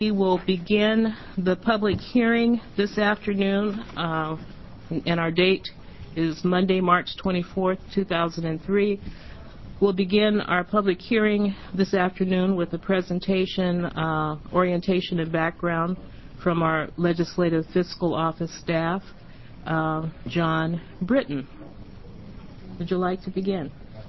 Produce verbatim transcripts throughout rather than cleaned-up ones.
We will begin the public hearing this afternoon, uh, and our date is Monday, March twenty-fourth, two thousand three. We'll begin our public hearing this afternoon with a presentation, uh, orientation, and background from our Legislative Fiscal Office staff, uh, John Britton. Would you like to begin?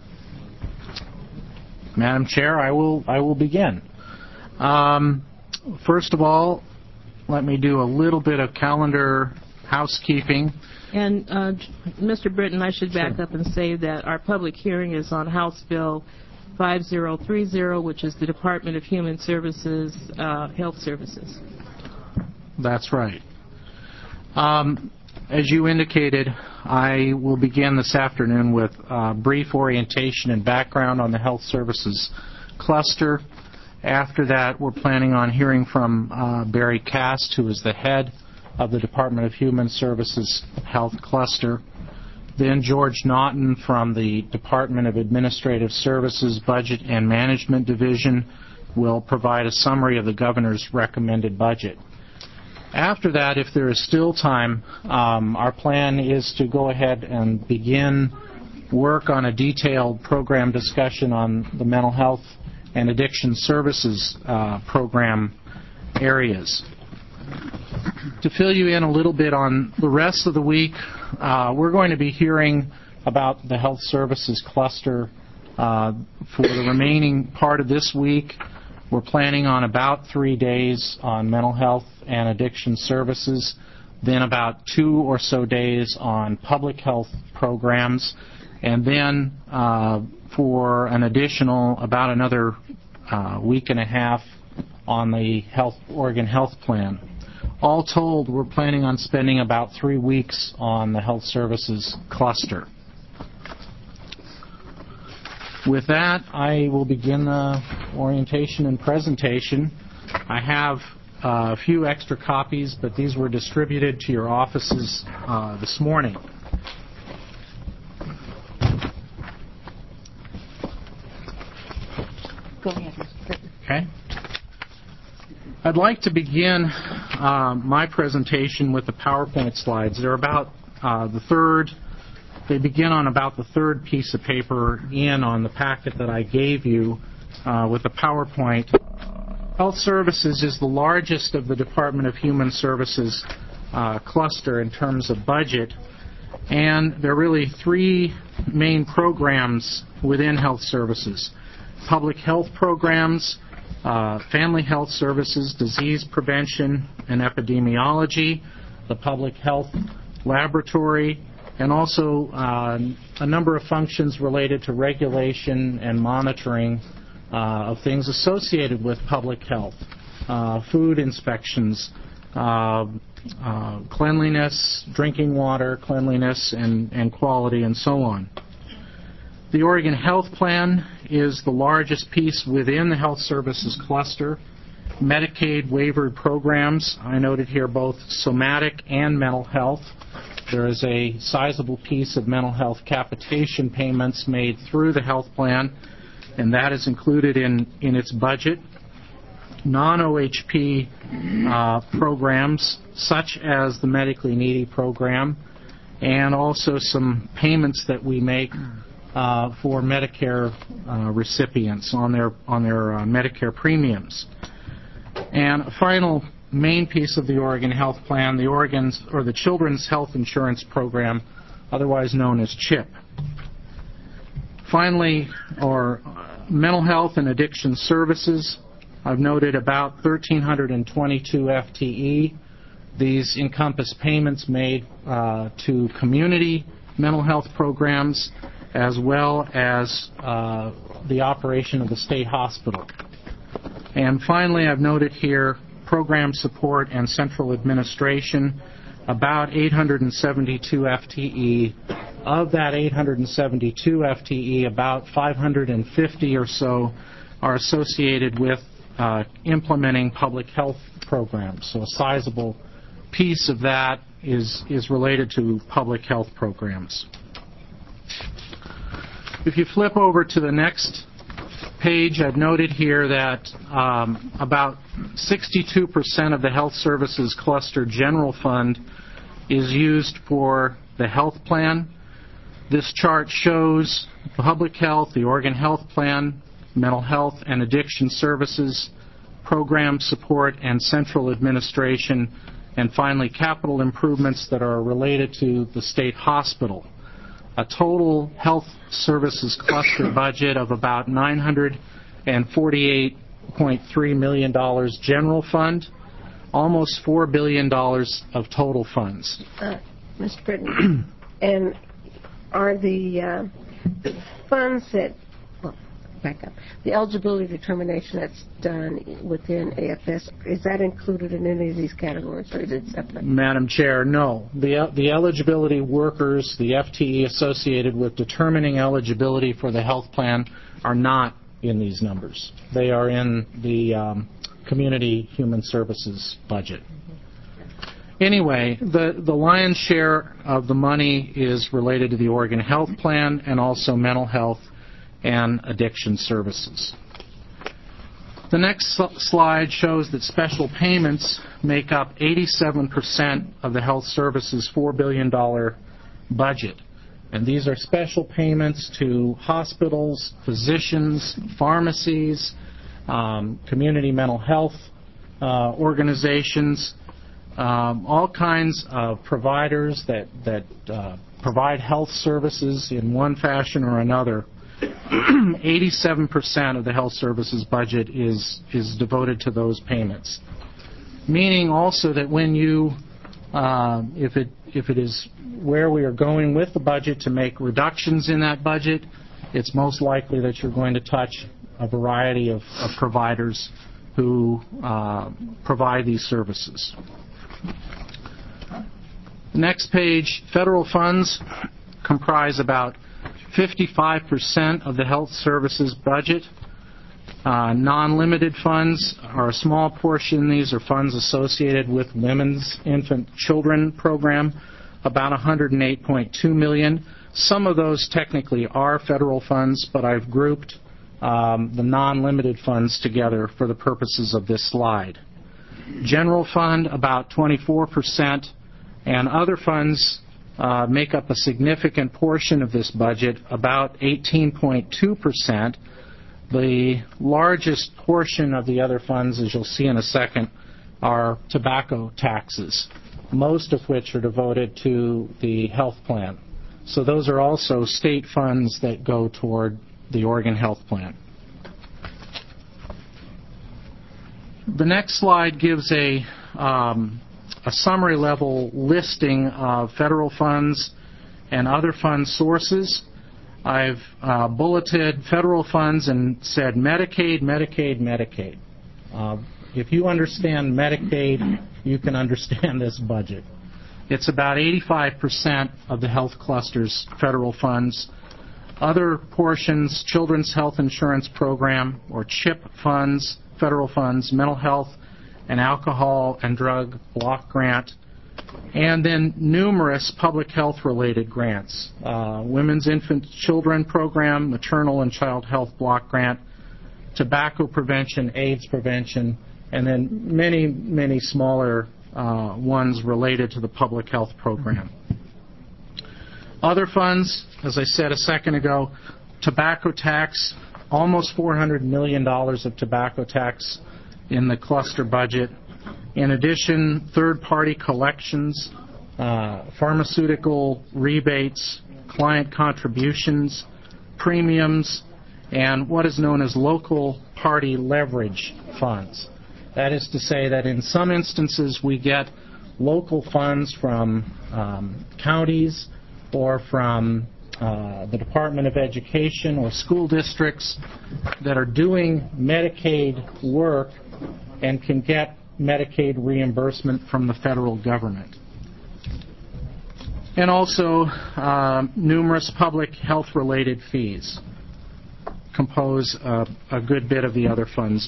Madam Chair, I will I will begin. Um, first of all, let me do a little bit of calendar housekeeping. And uh, Mister Britton, I should back Sure. up and say that our public hearing is on House Bill five zero three zero, which is the Department of Human Services, uh, Health Services. That's right. Um, as you indicated, I will begin this afternoon with a brief orientation and background on the health services cluster. After that, we're planning on hearing from uh, Barry Cast, who is the head of the Department of Human Services Health Cluster. Then George Naughton from the Department of Administrative Services Budget and Management Division will provide a summary of the governor's recommended budget. After that, if there is still time, um, our plan is to go ahead and begin work on a detailed program discussion on the mental health and addiction services uh, program areas. To fill you in a little bit on the rest of the week, uh, we're going to be hearing about the health services cluster uh, for the remaining part of this week. We're planning on about three days on mental health and addiction services, then about two or so days on public health programs, and then uh, for an additional about another uh, week and a half on the health, Oregon Health Plan. All told, we're planning on spending about three weeks on the health services cluster. With that, I will begin the orientation and presentation. I have uh, a few extra copies, but these were distributed to your offices uh, this morning. Go ahead. Okay. I'd like to begin uh, my presentation with the PowerPoint slides. They're about uh, the third, they begin on about the third piece of paper in on the packet that I gave you uh, with the PowerPoint. Health Services is the largest of the Department of Human Services uh, cluster in terms of budget, and there are really three main programs within Health Services. Public health programs, Uh, family health services, disease prevention and epidemiology, the public health laboratory, and also uh, a number of functions related to regulation and monitoring uh, of things associated with public health, uh, food inspections, uh, uh, cleanliness, drinking water, cleanliness, and, and quality, and so on. The Oregon Health Plan is the largest piece within the health services cluster. Medicaid waivered programs, I noted here both somatic and mental health. There is a sizable piece of mental health capitation payments made through the health plan, and that is included in, in its budget. Non-O H P uh, programs, such as the medically needy program, and also some payments that we make Uh, for Medicare uh, recipients on their on their uh, Medicare premiums. And a final main piece of the Oregon Health Plan, the Oregon's or the Children's Health Insurance Program, otherwise known as CHIP. Finally, or uh, mental health and addiction services, I've noted about one thousand three hundred twenty-two F T E. These encompass payments made uh, to community mental health programs, as well as uh, the operation of the state hospital. And finally, I've noted here program support and central administration, about eight hundred seventy-two F T E. Of that eight hundred seventy-two F T E, about five hundred fifty or so are associated with uh, implementing public health programs. So a sizable piece of that is, is related to public health programs. If you flip over to the next page, I've noted here that um, about sixty-two percent of the Health Services Cluster General Fund is used for the health plan. This chart shows public health, the Oregon Health Plan, mental health and addiction services, program support and central administration, and finally capital improvements that are related to the state hospital. A total health services cluster budget of about nine hundred forty-eight point three million dollars general fund, almost four billion dollars of total funds. Uh, Mister Britton, and are the uh, funds that, well, back up, the eligibility determination that's done within A F S, is that included in any of these categories, or is it separate? Madam Chair, no. The, the eligibility workers, the F T E associated with determining eligibility for the health plan are not in these numbers. They are in the um, Community Human Services budget. Anyway, the, the lion's share of the money is related to the Oregon Health Plan and also mental health and addiction services. The next slide shows that special payments make up eighty-seven percent of the health services four billion dollars budget. And these are special payments to hospitals, physicians, pharmacies, um, community mental health uh, organizations, um, all kinds of providers that, that uh, provide health services in one fashion or another. eighty-seven percent of the health services budget is, is devoted to those payments. Meaning also that when you, uh, if it, if it is where we are going with the budget to make reductions in that budget, it's most likely that you're going to touch a variety of, of providers who uh, provide these services. Next page, federal funds comprise about fifty-five percent of the health services budget. Uh, non-limited funds are a small portion. These are funds associated with Women's Infant Children Program, about one hundred eight point two million dollars. Some of those technically are federal funds, but I've grouped um, the non-limited funds together for the purposes of this slide. General fund, about twenty-four percent, and other funds uh, make up a significant portion of this budget, about eighteen point two percent. The largest portion of the other funds, as you'll see in a second, are tobacco taxes, most of which are devoted to the health plan. So those are also state funds that go toward the Oregon Health Plan. The next slide gives a, um, a summary level listing of federal funds and other fund sources. I've uh, bulleted federal funds and said Medicaid, Medicaid, Medicaid. Uh, if you understand Medicaid, you can understand this budget. It's about eighty-five percent of the health cluster's federal funds. Other portions, Children's Health Insurance Program, or CHIP funds, federal funds, mental health and alcohol and drug block grant, and then numerous public health-related grants. Uh, Women's Infant Children Program, Maternal and Child Health Block Grant, Tobacco Prevention, AIDS Prevention, and then many, many smaller uh, ones related to the public health program. Other funds, as I said a second ago, tobacco tax, almost four hundred million dollars of tobacco tax in the cluster budget. In addition, third-party collections, uh, pharmaceutical rebates, client contributions, premiums, and what is known as local party leverage funds. That is to say that in some instances we get local funds from um, counties or from uh, the Department of Education or school districts that are doing Medicaid work and can get Medicaid reimbursement from the federal government. And also uh, numerous public health-related fees compose uh, a good bit of the other funds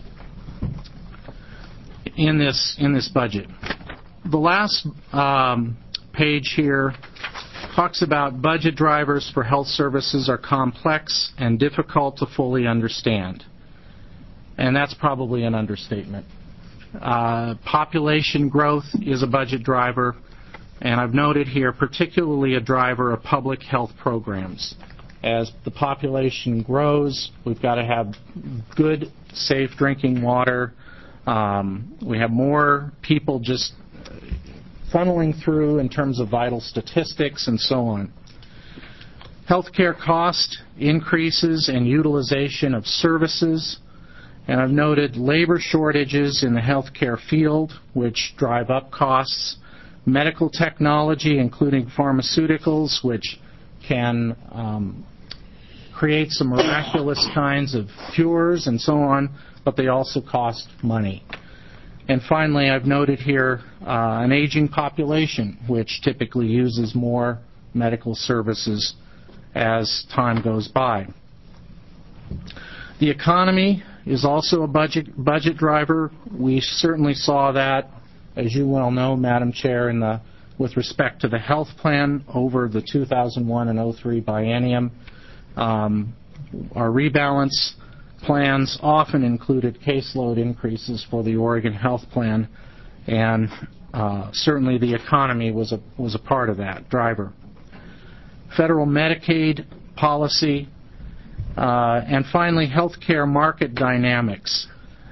in this in this budget. The last um, page here talks about budget drivers for health services are complex and difficult to fully understand. And that's probably an understatement. Uh, population growth is a budget driver, and I've noted here particularly a driver of public health programs. As the population grows, we've got to have good, safe drinking water. Um, we have more people just funneling through in terms of vital statistics and so on. Healthcare cost increases and utilization of services. And I've noted labor shortages in the healthcare field, which drive up costs. Medical technology, including pharmaceuticals, which can um, create some miraculous kinds of cures and so on, but they also cost money. And finally, I've noted here uh, an aging population, which typically uses more medical services as time goes by. The economy is also a budget budget driver. We certainly saw that, as you well know, Madam Chair, in the with respect to the health plan over the two thousand one and oh three biennium. Um, our rebalance plans often included caseload increases for the Oregon Health Plan, and uh, certainly the economy was a was a part of that driver. Federal Medicaid policy, uh, and finally healthcare market dynamics.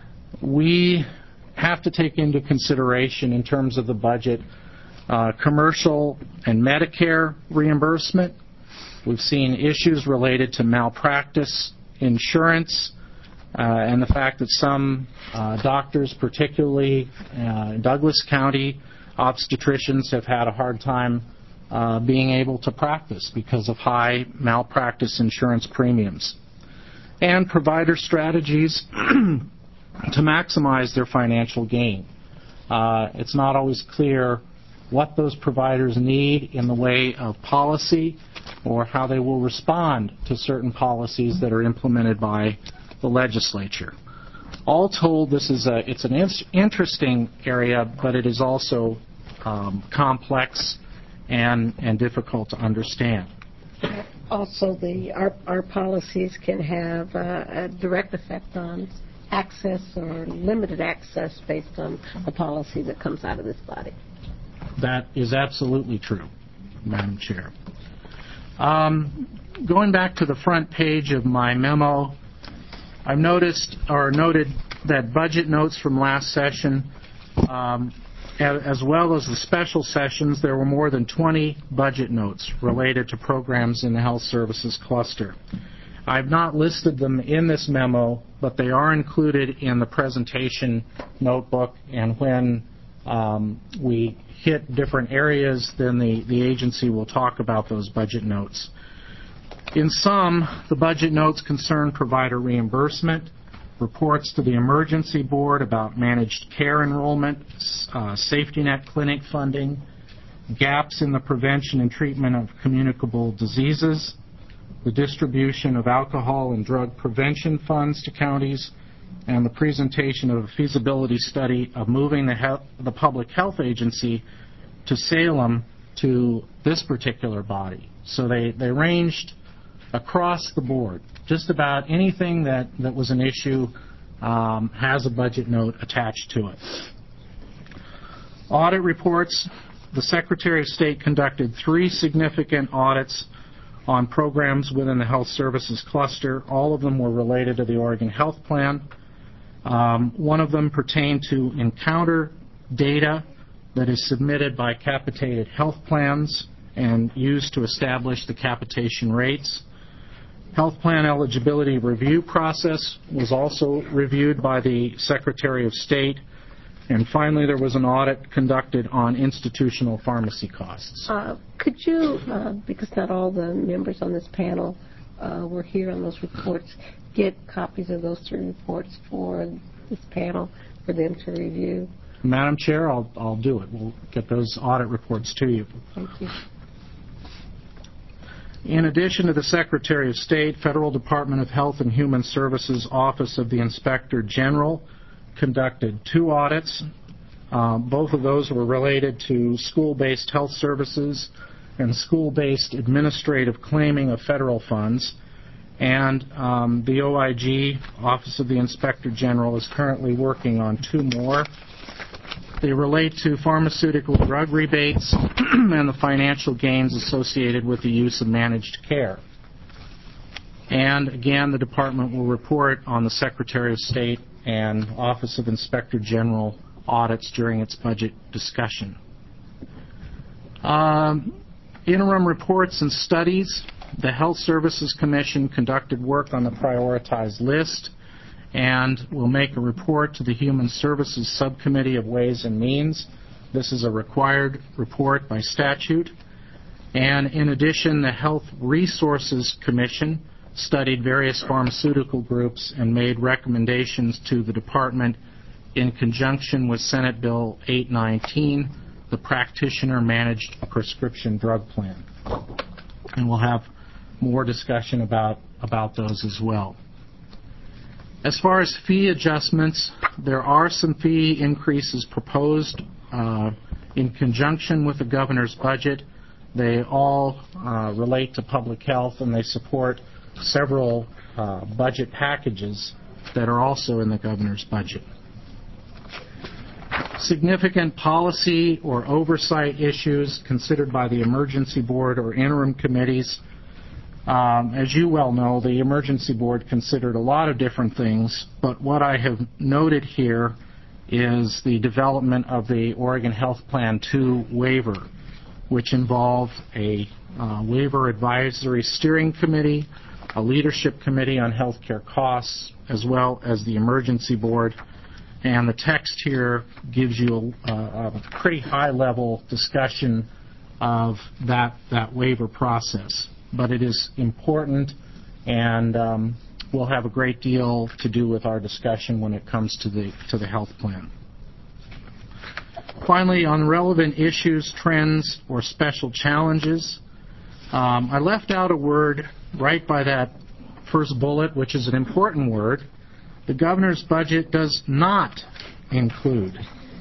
We have to take into consideration in terms of the budget uh, commercial and Medicare reimbursement. We've seen issues related to malpractice insurance, uh, and the fact that some uh, doctors, particularly uh, in Douglas County, obstetricians have had a hard time uh, being able to practice because of high malpractice insurance premiums. And provider strategies to maximize their financial gain. Uh, it's not always clear what those providers need in the way of policy or how they will respond to certain policies that are implemented by the legislature. All told, this is a it's an in- interesting area, but it is also um, complex and and difficult to understand. Also, the our our policies can have uh, a direct effect on access or limited access based on the policy that comes out of this body. That is absolutely true, Madam Chair. Um, going back to the front page of my memo, I've noticed or noted that budget notes from last session, um, as well as the special sessions, there were more than twenty budget notes related to programs in the health services cluster. I've not listed them in this memo, but they are included in the presentation notebook, and when um, we hit different areas, then the, the agency will talk about those budget notes. In sum, the budget notes concern provider reimbursement, reports to the Emergency Board about managed care enrollment, uh, safety net clinic funding, gaps in the prevention and treatment of communicable diseases, the distribution of alcohol and drug prevention funds to counties, and the presentation of a feasibility study of moving the, health, the Public Health Agency to Salem to this particular body. So they, they ranged across the board. Just about anything that, that was an issue um, has a budget note attached to it. Audit reports. The Secretary of State conducted three significant audits on programs within the health services cluster. All of them were related to the Oregon Health Plan. Um, one of them pertained to encounter data that is submitted by capitated health plans and used to establish the capitation rates. Health plan eligibility review process was also reviewed by the Secretary of State. And finally, there was an audit conducted on institutional pharmacy costs. Uh, could you, uh, because not all the members on this panel uh, were here on those reports, get copies of those three reports for this panel for them to review? Madam Chair, I'll, I'll do it. We'll get those audit reports to you. Thank you. In addition to the Secretary of State, Federal Department of Health and Human Services Office of the Inspector General conducted two audits. Um, both of those were related to school-based health services and school-based administrative claiming of federal funds. And um, the O I G, Office of the Inspector General, is currently working on two more. They relate to pharmaceutical drug rebates and the financial gains associated with the use of managed care. And again, the department will report on the Secretary of State and Office of Inspector General audits during its budget discussion. Um, interim reports and studies. The Health Services Commission conducted work on the prioritized list and will make a report to the Human Services Subcommittee of Ways and Means. This is a required report by statute. And in addition, the Health Resources Commission studied various pharmaceutical groups and made recommendations to the department in conjunction with Senate Bill eight nineteen, the Practitioner-Managed Prescription Drug Plan. And we'll have more discussion about, about those as well. As far as fee adjustments, there are some fee increases proposed uh, in conjunction with the governor's budget. They all uh, relate to public health, and they support several uh, budget packages that are also in the governor's budget. Significant policy or oversight issues considered by the Emergency Board or interim committees. Um, as you well know, the Emergency Board considered a lot of different things, but what I have noted here is the development of the Oregon Health Plan two waiver, which involved a uh, waiver advisory steering committee, a leadership committee on health care costs, as well as the Emergency Board. And the text here gives you a, a pretty high-level discussion of that, that waiver process. But it is important, and um, we'll have a great deal to do with our discussion when it comes to the to the health plan. Finally, on relevant issues, trends, or special challenges, um, I left out a word right by that first bullet, which is an important word. The governor's budget does not include.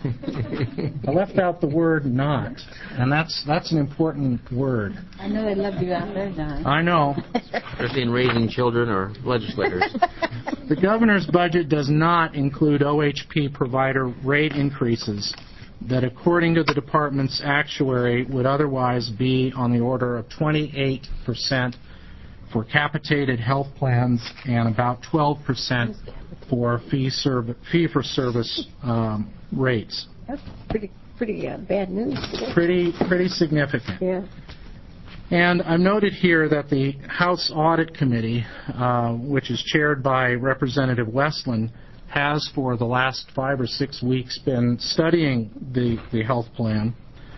I left out the word not, and that's that's an important word. I know they love you out there, Don. I know. Especially in raising children or legislators. The governor's budget does not include O H P provider rate increases that, according to the department's actuary, would otherwise be on the order of twenty-eight percent for capitated health plans and about twelve percent for fee-for-service um, rates. That's pretty pretty uh, bad news. Pretty pretty significant. Yeah. And I've noted here that the House Audit Committee, uh, which is chaired by Representative Westland, has for the last five or six weeks been studying the, the health plan.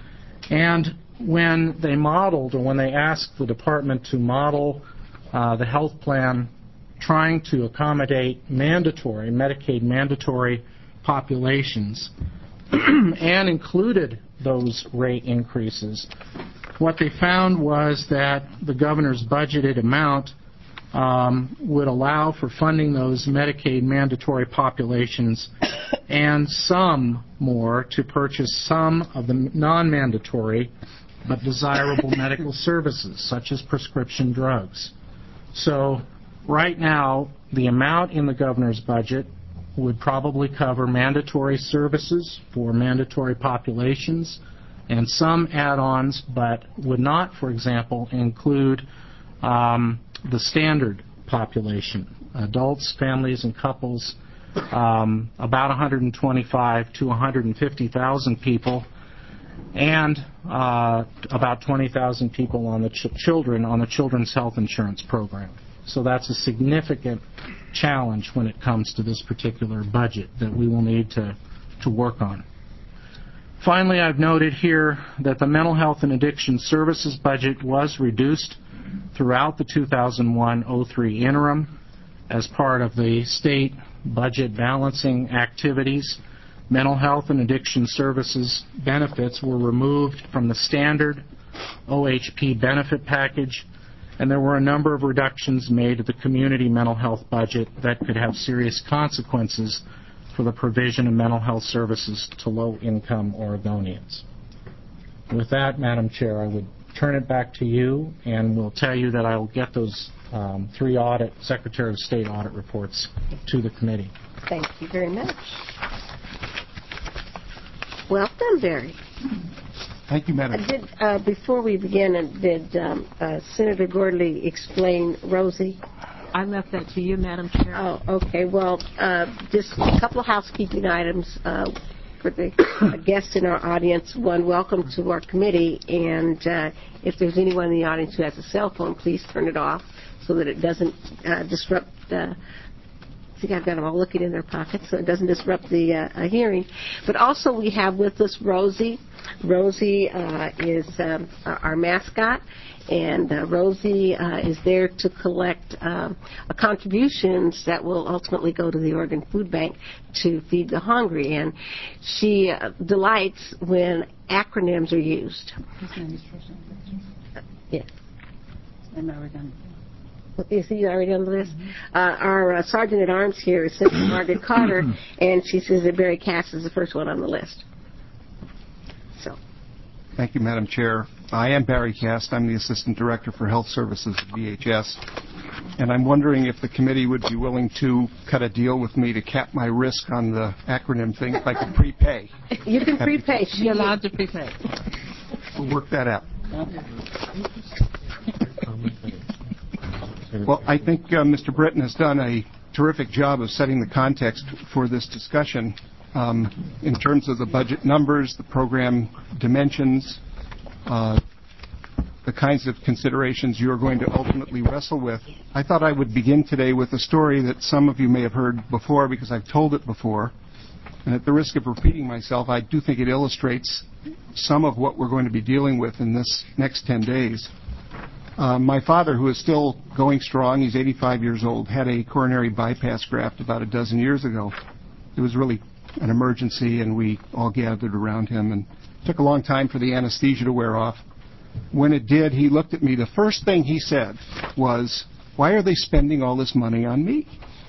And when they modeled, or when they asked the department to model uh, the health plan trying to accommodate mandatory, Medicaid mandatory populations, and included those rate increases, what they found was that the governor's budgeted amount um, would allow for funding those Medicaid mandatory populations and some more to purchase some of the non-mandatory but desirable medical services, such as prescription drugs. So right now, the amount in the governor's budget would probably cover mandatory services for mandatory populations and some add-ons, but would not, for example, include um, the standard population, adults, families, and couples, um, about one hundred twenty-five to one hundred fifty thousand people, and uh, about twenty thousand people on the ch- children on the Children's Health Insurance Program. So that's a significant challenge when it comes to this particular budget that we will need to, to work on. Finally, I've noted here that the Mental Health and Addiction Services budget was reduced throughout the two thousand one oh three interim as part of the state budget balancing activities. Mental health and addiction services benefits were removed from the standard O H P benefit package, and there were a number of reductions made to the community mental health budget that could have serious consequences for the provision of mental health services to low-income Oregonians. With that, Madam Chair, I would turn it back to you, and we'll tell you that I will get those um, three audit, Secretary of State audit reports to the committee. Thank you very much. Welcome, Barry. Thank you, Madam. Uh, did, uh, before we begin, uh, did um, uh, Senator Gordley explain Rosie? I left that to you, Madam Chair. Oh, okay. Well, uh, just a couple of housekeeping items uh, for the uh, guests in our audience. One, welcome to our committee, and uh, if there's anyone in the audience who has a cell phone, please turn it off so that it doesn't uh, disrupt uh I think I've got them all looking in their pockets so it doesn't disrupt the uh, hearing. But also we have with us Rosie. Rosie uh, is um, our mascot, and uh, Rosie uh, is there to collect um, contributions that will ultimately go to the Oregon Food Bank to feed the hungry. And she uh, delights when acronyms are used. His name is Trisha. Yes. I'm already done. Is he already on the list? Uh, our uh, Sergeant at Arms here is Sister Margaret Carter, and she says that Barry Cass is the first one on the list. So, Thank you, Madam Chair. I am Barry Cass. I'm the Assistant Director for Health Services at V H S, and I'm wondering if the committee would be willing to cut a deal with me to cap my risk on the acronym thing if I could prepay. You can prepay. You're allowed to prepay. We'll work that out. Well, I think uh, Mister Britton has done a terrific job of setting the context for this discussion um, in terms of the budget numbers, the program dimensions, uh, the kinds of considerations you are going to ultimately wrestle with. I thought I would begin today with a story that some of you may have heard before because I've told it before. And at the risk of repeating myself, I do think it illustrates some of what we're going to be dealing with in this next ten days. Uh, my father, who is still going strong, he's eighty-five years old, had a coronary bypass graft about a dozen years ago. It was really an emergency, and we all gathered around him, and it took a long time for the anesthesia to wear off. When it did, he looked at me. The first thing he said was, "Why are they spending all this money on me?"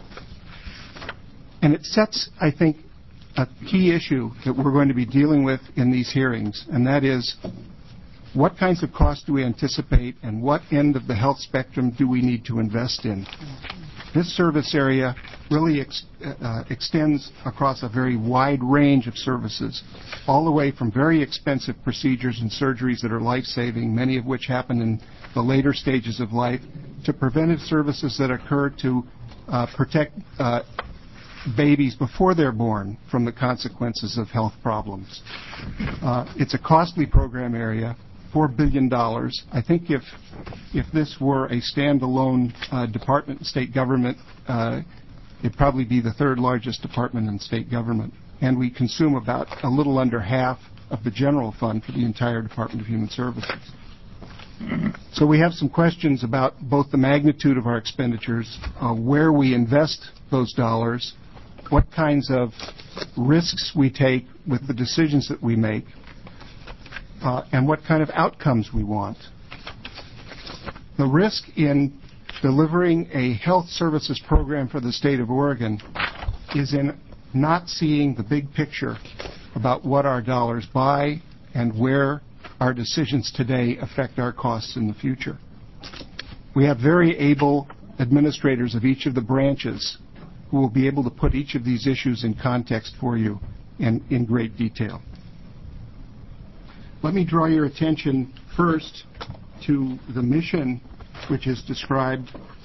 And it sets, I think, a key issue that we're going to be dealing with in these hearings, and that is, what kinds of costs do we anticipate, and what end of the health spectrum do we need to invest in? This service area really ex- uh, extends across a very wide range of services, all the way from very expensive procedures and surgeries that are life-saving, many of which happen in the later stages of life, to preventive services that occur to uh, protect uh, babies before they're born from the consequences of health problems. Uh, it's a costly program area. four billion dollars. I think if if this were a standalone uh, department in state government, uh, it'd probably be the third largest department in state government. And we consume about a little under half of the general fund for the entire Department of Human Services. So we have some questions about both the magnitude of our expenditures, uh, where we invest those dollars, what kinds of risks we take with the decisions that we make, Uh, and what kind of outcomes we want. The risk in delivering a health services program for the state of Oregon is in not seeing the big picture about what our dollars buy and where our decisions today affect our costs in the future. We have very able administrators of each of the branches who will be able to put each of these issues in context for you and in great detail. Let me draw your attention first to the mission, which is described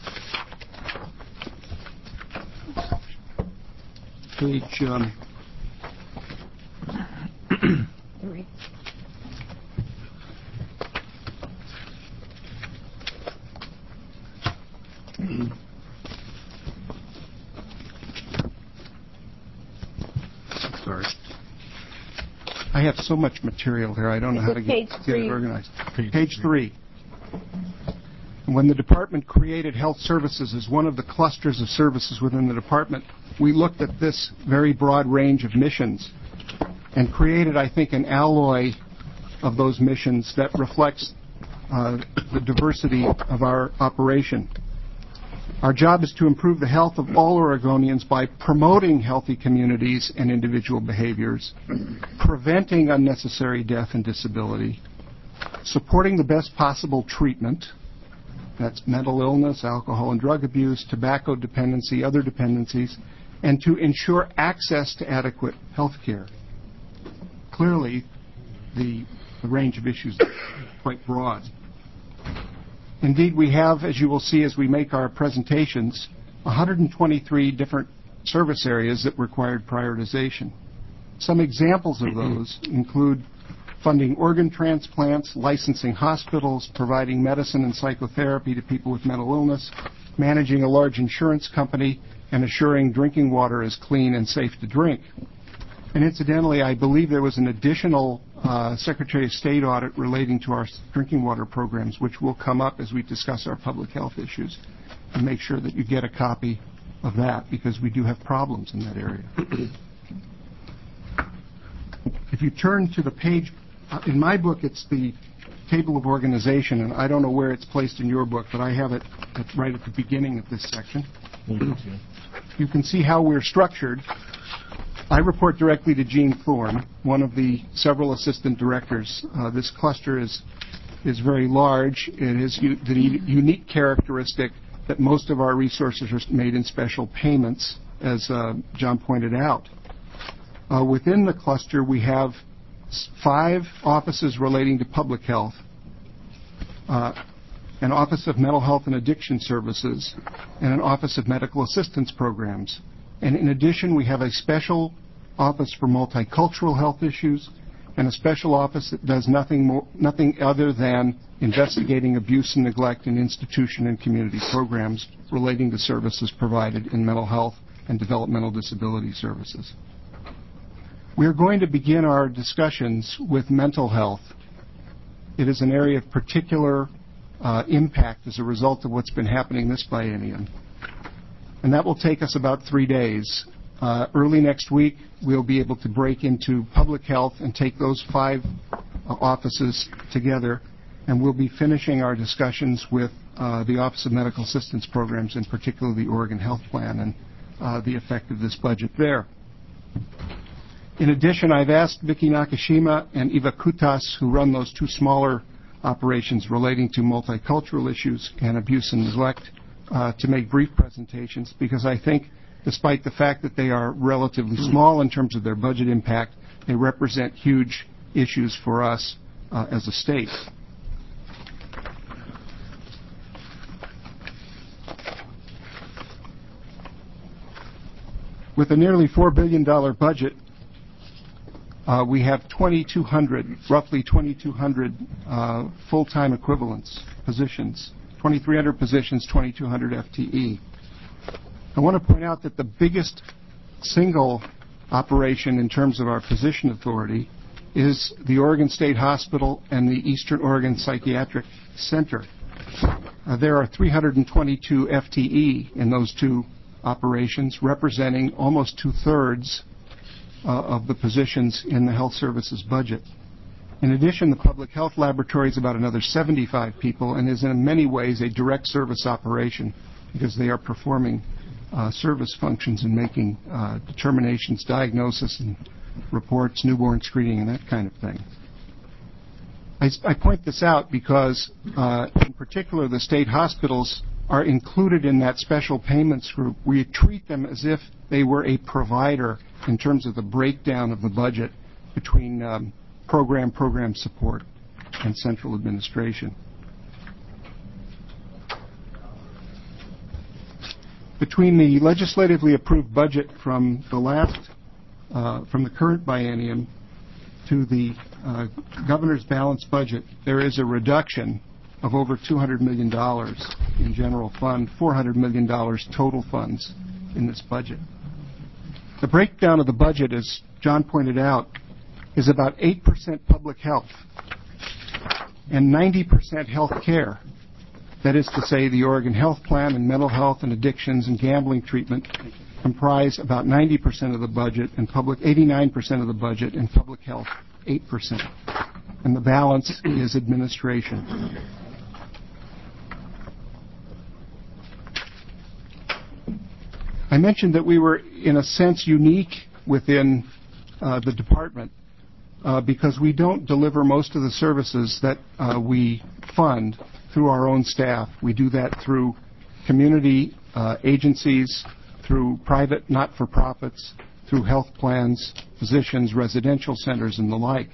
page um, sorry. I have so much material here, I don't know how to get, get it organized. Page, Page three. When the department created health services as one of the clusters of services within the department, we looked at this very broad range of missions and created, I think, an alloy of those missions that reflects uh, the diversity of our operation. Our job is to improve the health of all Oregonians by promoting healthy communities and individual behaviors, preventing unnecessary death and disability, supporting the best possible treatment, that's mental illness, alcohol and drug abuse, tobacco dependency, other dependencies, and to ensure access to adequate health care. Clearly, the, the range of issues is quite broad. Indeed, we have, as you will see as we make our presentations, one hundred twenty-three different service areas that required prioritization. Some examples of those include funding organ transplants, licensing hospitals, providing medicine and psychotherapy to people with mental illness, managing a large insurance company, and assuring drinking water is clean and safe to drink. And incidentally, I believe there was an additional uh, Secretary of State audit relating to our drinking water programs, which will come up as we discuss our public health issues, and make sure that you get a copy of that, because we do have problems in that area. If you turn to the page, uh, in my book it's the table of organization, and I don't know where it's placed in your book, but I have it at, right at the beginning of this section. You can see how we're structured. I report directly to Gene Thorne, one of the several assistant directors. Uh, this cluster is is very large. It has u- the unique characteristic that most of our resources are made in special payments, as uh, John pointed out. Uh, within the cluster, we have five offices relating to public health, uh, an Office of Mental Health and Addiction Services, and an Office of Medical Assistance Programs. And in addition, we have a special office for multicultural health issues and a special office that does nothing more, nothing other than investigating abuse and neglect in institution and community programs relating to services provided in mental health and developmental disability services. We are going to begin our discussions with mental health. It is an area of particular uh, impact as a result of what's been happening this biennium. And that will take us about three days. Uh, early next week, we'll be able to break into public health and take those five uh, offices together, and we'll be finishing our discussions with uh, the Office of Medical Assistance Programs, in particular the Oregon Health Plan, and uh, the effect of this budget there. In addition, I've asked Vicki Nakashima and Eva Kutas, who run those two smaller operations relating to multicultural issues and abuse and neglect, uh, to make brief presentations, because I think, despite the fact that they are relatively small in terms of their budget impact, they represent huge issues for us uh, as a state. With a nearly four billion dollars budget, Uh, we have twenty-two hundred, roughly twenty-two hundred uh, full-time equivalents, positions, twenty-three hundred positions, twenty-two hundred F T E. I want to point out that the biggest single operation in terms of our physician authority is the Oregon State Hospital and the Eastern Oregon Psychiatric Center. Uh, there are three hundred twenty-two F T E in those two operations, representing almost two-thirds Uh, of the positions in the health services budget. In addition, the public health laboratory is about another seventy-five people and is in many ways a direct service operation, because they are performing uh, service functions and making uh, determinations, diagnosis and reports, newborn screening, and that kind of thing. I, I point this out because, uh, in particular, the state hospitals are included in that special payments group. We treat them as if they were a provider in terms of the breakdown of the budget between um, program, program support, and central administration. Between the legislatively approved budget from the last, uh, from the current biennium to the uh, governor's balanced budget, there is a reduction of over two hundred million dollars in general fund, four hundred million dollars total funds in this budget. The breakdown of the budget, as John pointed out, is about eight percent public health and ninety percent health care. That is to say, the Oregon Health Plan and mental health and addictions and gambling treatment comprise about ninety percent of the budget, and public eighty-nine percent of the budget, and public health eight percent. And the balance is administration. I mentioned that we were, in a sense, unique within uh, the department uh, because we don't deliver most of the services that uh, we fund through our own staff. We do that through community uh, agencies, through private not-for-profits, through health plans, physicians, residential centers, and the like.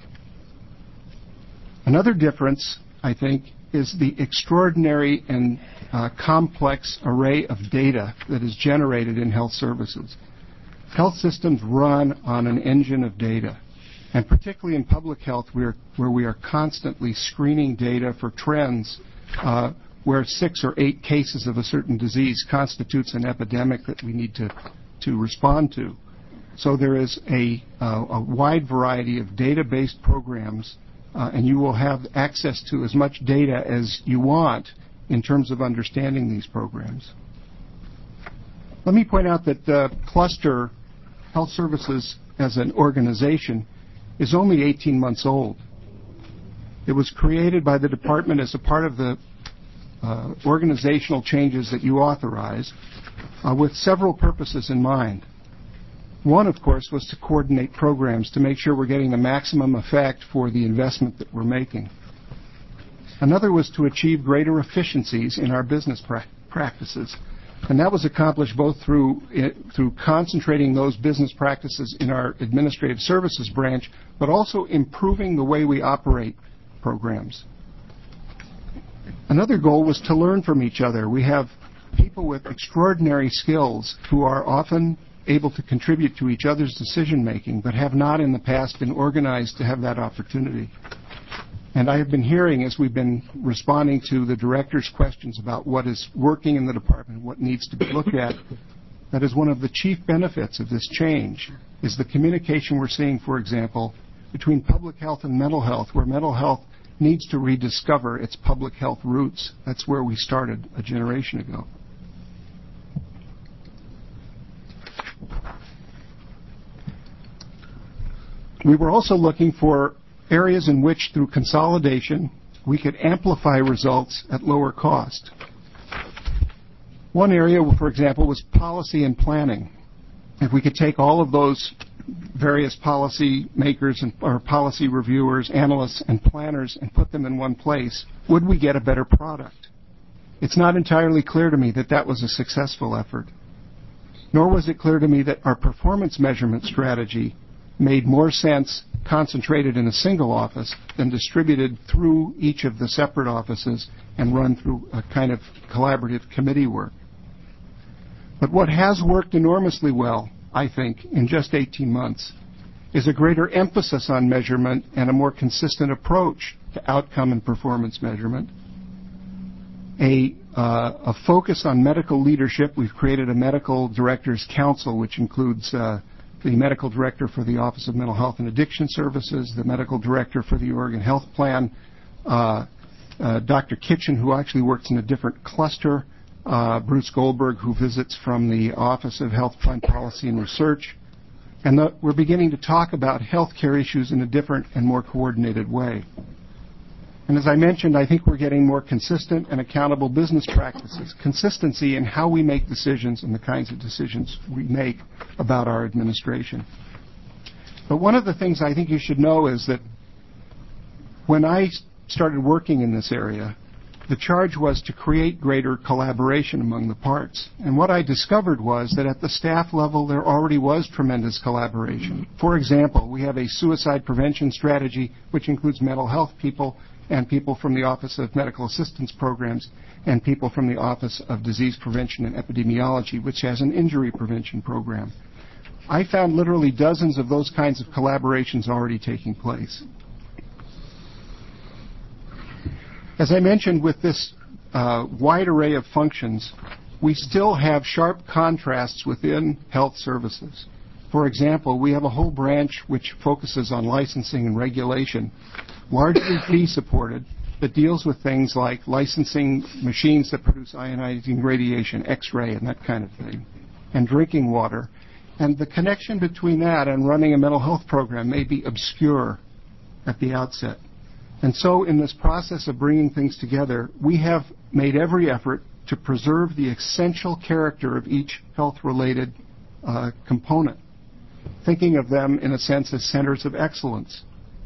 Another difference, I think, is the extraordinary and uh, complex array of data that is generated in health services. Health systems run on an engine of data, and particularly in public health, we're, where we are constantly screening data for trends uh, where six or eight cases of a certain disease constitutes an epidemic that we need to, to respond to. So there is a, uh, a wide variety of data-based programs, uh, and you will have access to as much data as you want in terms of understanding these programs. Let me point out that uh, Cluster Health Services as an organization is only eighteen months old. It was created by the department as a part of the uh, organizational changes that you authorized uh, with several purposes in mind. One, of course, was to coordinate programs to make sure we're getting the maximum effect for the investment that we're making. Another was to achieve greater efficiencies in our business pra- practices. And that was accomplished both through, it, through concentrating those business practices in our administrative services branch, but also improving the way we operate programs. Another goal was to learn from each other. We have people with extraordinary skills who are often able to contribute to each other's decision-making, but have not in the past been organized to have that opportunity. And I have been hearing, as we've been responding to the director's questions about what is working in the department, what needs to be looked at, that is one of the chief benefits of this change, is the communication we're seeing, for example, between public health and mental health, where mental health needs to rediscover its public health roots. That's where we started a generation ago. We were also looking for areas in which, through consolidation, we could amplify results at lower cost. One area, for example, was policy and planning. If we could take all of those various policy makers and, or policy reviewers, analysts, and planners and put them in one place, would we get a better product? It's not entirely clear to me that that was a successful effort. Nor was it clear to me that our performance measurement strategy made more sense concentrated in a single office than distributed through each of the separate offices and run through a kind of collaborative committee work. But what has worked enormously well, I think, in just eighteen months, is a greater emphasis on measurement and a more consistent approach to outcome and performance measurement. A, uh, a focus on medical leadership. We've created a medical directors council, which includes uh, the medical director for the Office of Mental Health and Addiction Services, the medical director for the Oregon Health Plan, uh, uh, Doctor Kitchen, who actually works in a different cluster, uh, Bruce Goldberg, who visits from the Office of Health Plan Policy and Research. And the, we're beginning to talk about health care issues in a different and more coordinated way. And as I mentioned, I think we're getting more consistent and accountable business practices, consistency in how we make decisions and the kinds of decisions we make about our administration. But one of the things I think you should know is that when I started working in this area, the charge was to create greater collaboration among the parts. And what I discovered was that at the staff level, there already was tremendous collaboration. For example, we have a suicide prevention strategy, which includes mental health people and people from the Office of Medical Assistance Programs and people from the Office of Disease Prevention and Epidemiology, which has an injury prevention program. I found literally dozens of those kinds of collaborations already taking place. As I mentioned, with this uh, wide array of functions, we still have sharp contrasts within health services. For example, we have a whole branch which focuses on licensing and regulation, largely fee-supported, that deals with things like licensing machines that produce ionizing radiation, X-ray, and that kind of thing, and drinking water. And the connection between that and running a mental health program may be obscure at the outset. And so in this process of bringing things together, we have made every effort to preserve the essential character of each health-related uh, component, thinking of them, in a sense, as centers of excellence.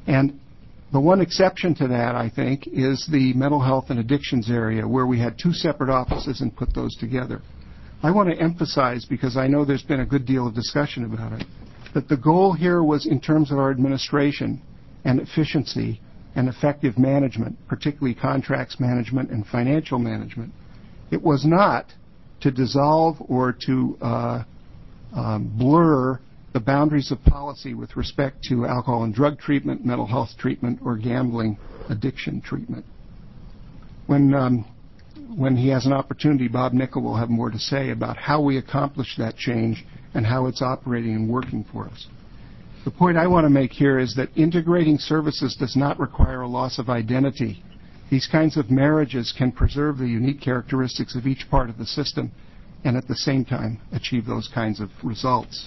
And the one exception to that, I think, is the mental health and addictions area, where we had two separate offices and put those together. I want to emphasize, because I know there's been a good deal of discussion about it, that the goal here was in terms of our administration and efficiency and effective management, particularly contracts management and financial management. It was not to dissolve or to uh, um, blur the boundaries of policy with respect to alcohol and drug treatment, mental health treatment, or gambling addiction treatment. When, um, when he has an opportunity, Bob Nickel will have more to say about how we accomplished that change and how it's operating and working for us. The point I want to make here is that integrating services does not require a loss of identity. These kinds of marriages can preserve the unique characteristics of each part of the system and at the same time achieve those kinds of results.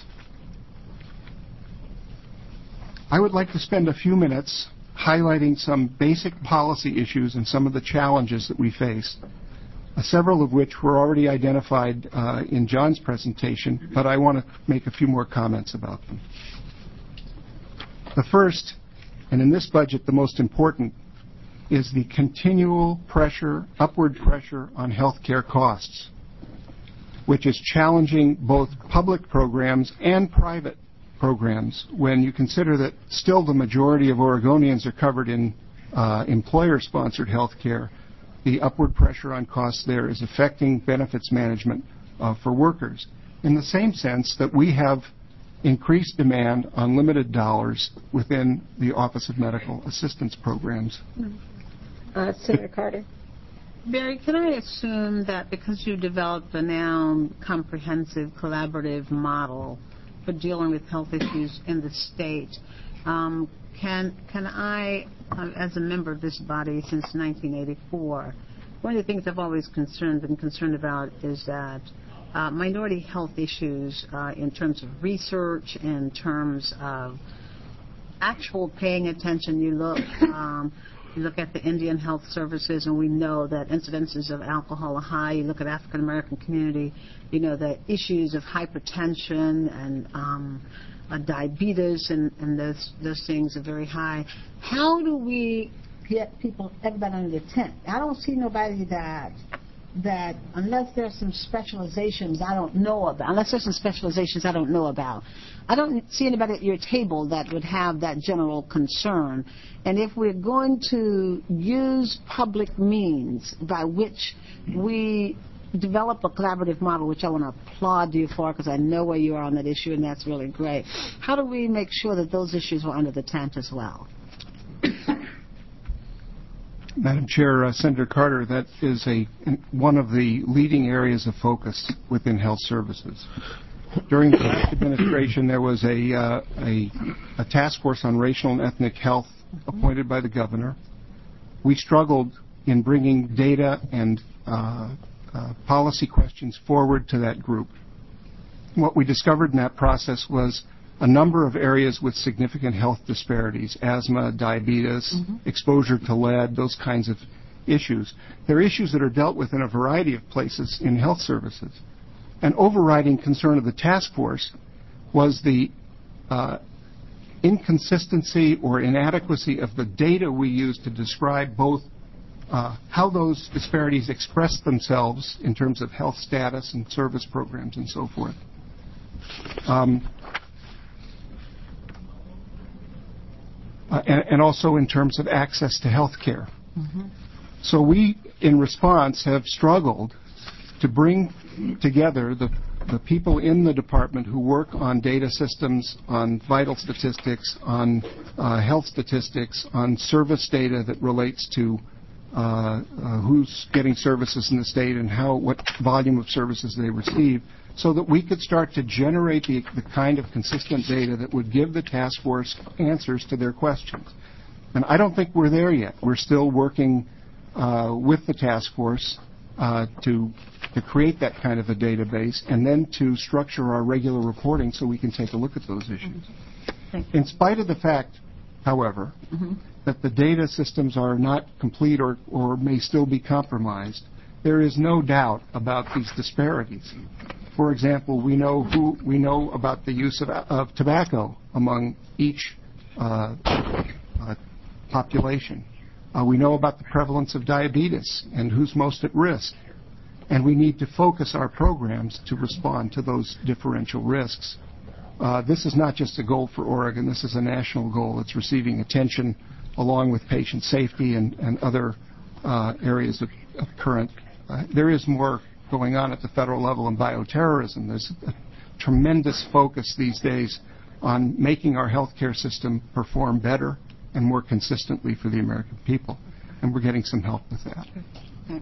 I would like to spend a few minutes highlighting some basic policy issues and some of the challenges that we face, uh, several of which were already identified uh, in John's presentation, but I want to make a few more comments about them. The first, and in this budget the most important, is the continual pressure, upward pressure on health care costs, which is challenging both public programs and private programs when you consider that still the majority of Oregonians are covered in uh, employer-sponsored health care. The upward pressure on costs there is affecting benefits management uh, for workers, in the same sense that we have increased demand on limited dollars within the Office of Medical Assistance Programs. Uh, Senator Carter. Barry, can I assume that because you developed a now comprehensive collaborative model for dealing with health issues in the state, um, can can I, uh, as a member of this body since nineteen eighty-four, one of the things I've always concerned been concerned about is that uh, minority health issues, uh, in terms of research, in terms of actual paying attention, you look. Um, You look at the Indian Health Services, and we know that incidences of alcohol are high. You look at African American community, you know, the issues of hypertension and um, uh, diabetes and, and those those things are very high. How do we get people, everybody under the tent? I don't see nobody that that unless there's some specializations I don't know about, unless there's some specializations I don't know about, I don't see anybody at your table that would have that general concern. And if we're going to use public means by which we develop a collaborative model, which I want to applaud you for because I know where you are on that issue, and that's really great, how do we make sure that those issues are under the tent as well? Madam Chair, uh, Senator Carter, that is a one of the leading areas of focus within health services. During the last administration, there was a, uh, a, a task force on racial and ethnic health appointed by the governor. We struggled in bringing data and uh, uh, policy questions forward to that group. What we discovered in that process was a number of areas with significant health disparities: asthma, diabetes, mm-hmm. exposure to lead, those kinds of issues. They're issues that are dealt with in a variety of places in health services. An overriding concern of the task force was the uh, inconsistency or inadequacy of the data we use to describe both uh, how those disparities express themselves in terms of health status and service programs and so forth. Um, Uh, and, and also in terms of access to health care. Mm-hmm. So we, in response, have struggled to bring together the, the people in the department who work on data systems, on vital statistics, on uh, health statistics, on service data that relates to uh, uh, who's getting services in the state and how what volume of services they receive, so that we could start to generate the, the kind of consistent data that would give the task force answers to their questions. And I don't think we're there yet. We're still working uh, with the task force uh, to, to create that kind of a database and then to structure our regular reporting so we can take a look at those issues. In spite of the fact, however, mm-hmm. that the data systems are not complete or, or may still be compromised, there is no doubt about these disparities. For example, we know who we know about the use of, of tobacco among each uh, uh, population. Uh, we know about the prevalence of diabetes and who's most at risk. And we need to focus our programs to respond to those differential risks. Uh, this is not just a goal for Oregon. This is a national goal. It's receiving attention along with patient safety and, and other uh, areas of, of current. Uh, there is more going on at the federal level in bioterrorism. There's a tremendous focus these days on making our healthcare system perform better and more consistently for the American people. And we're getting some help with that. Okay.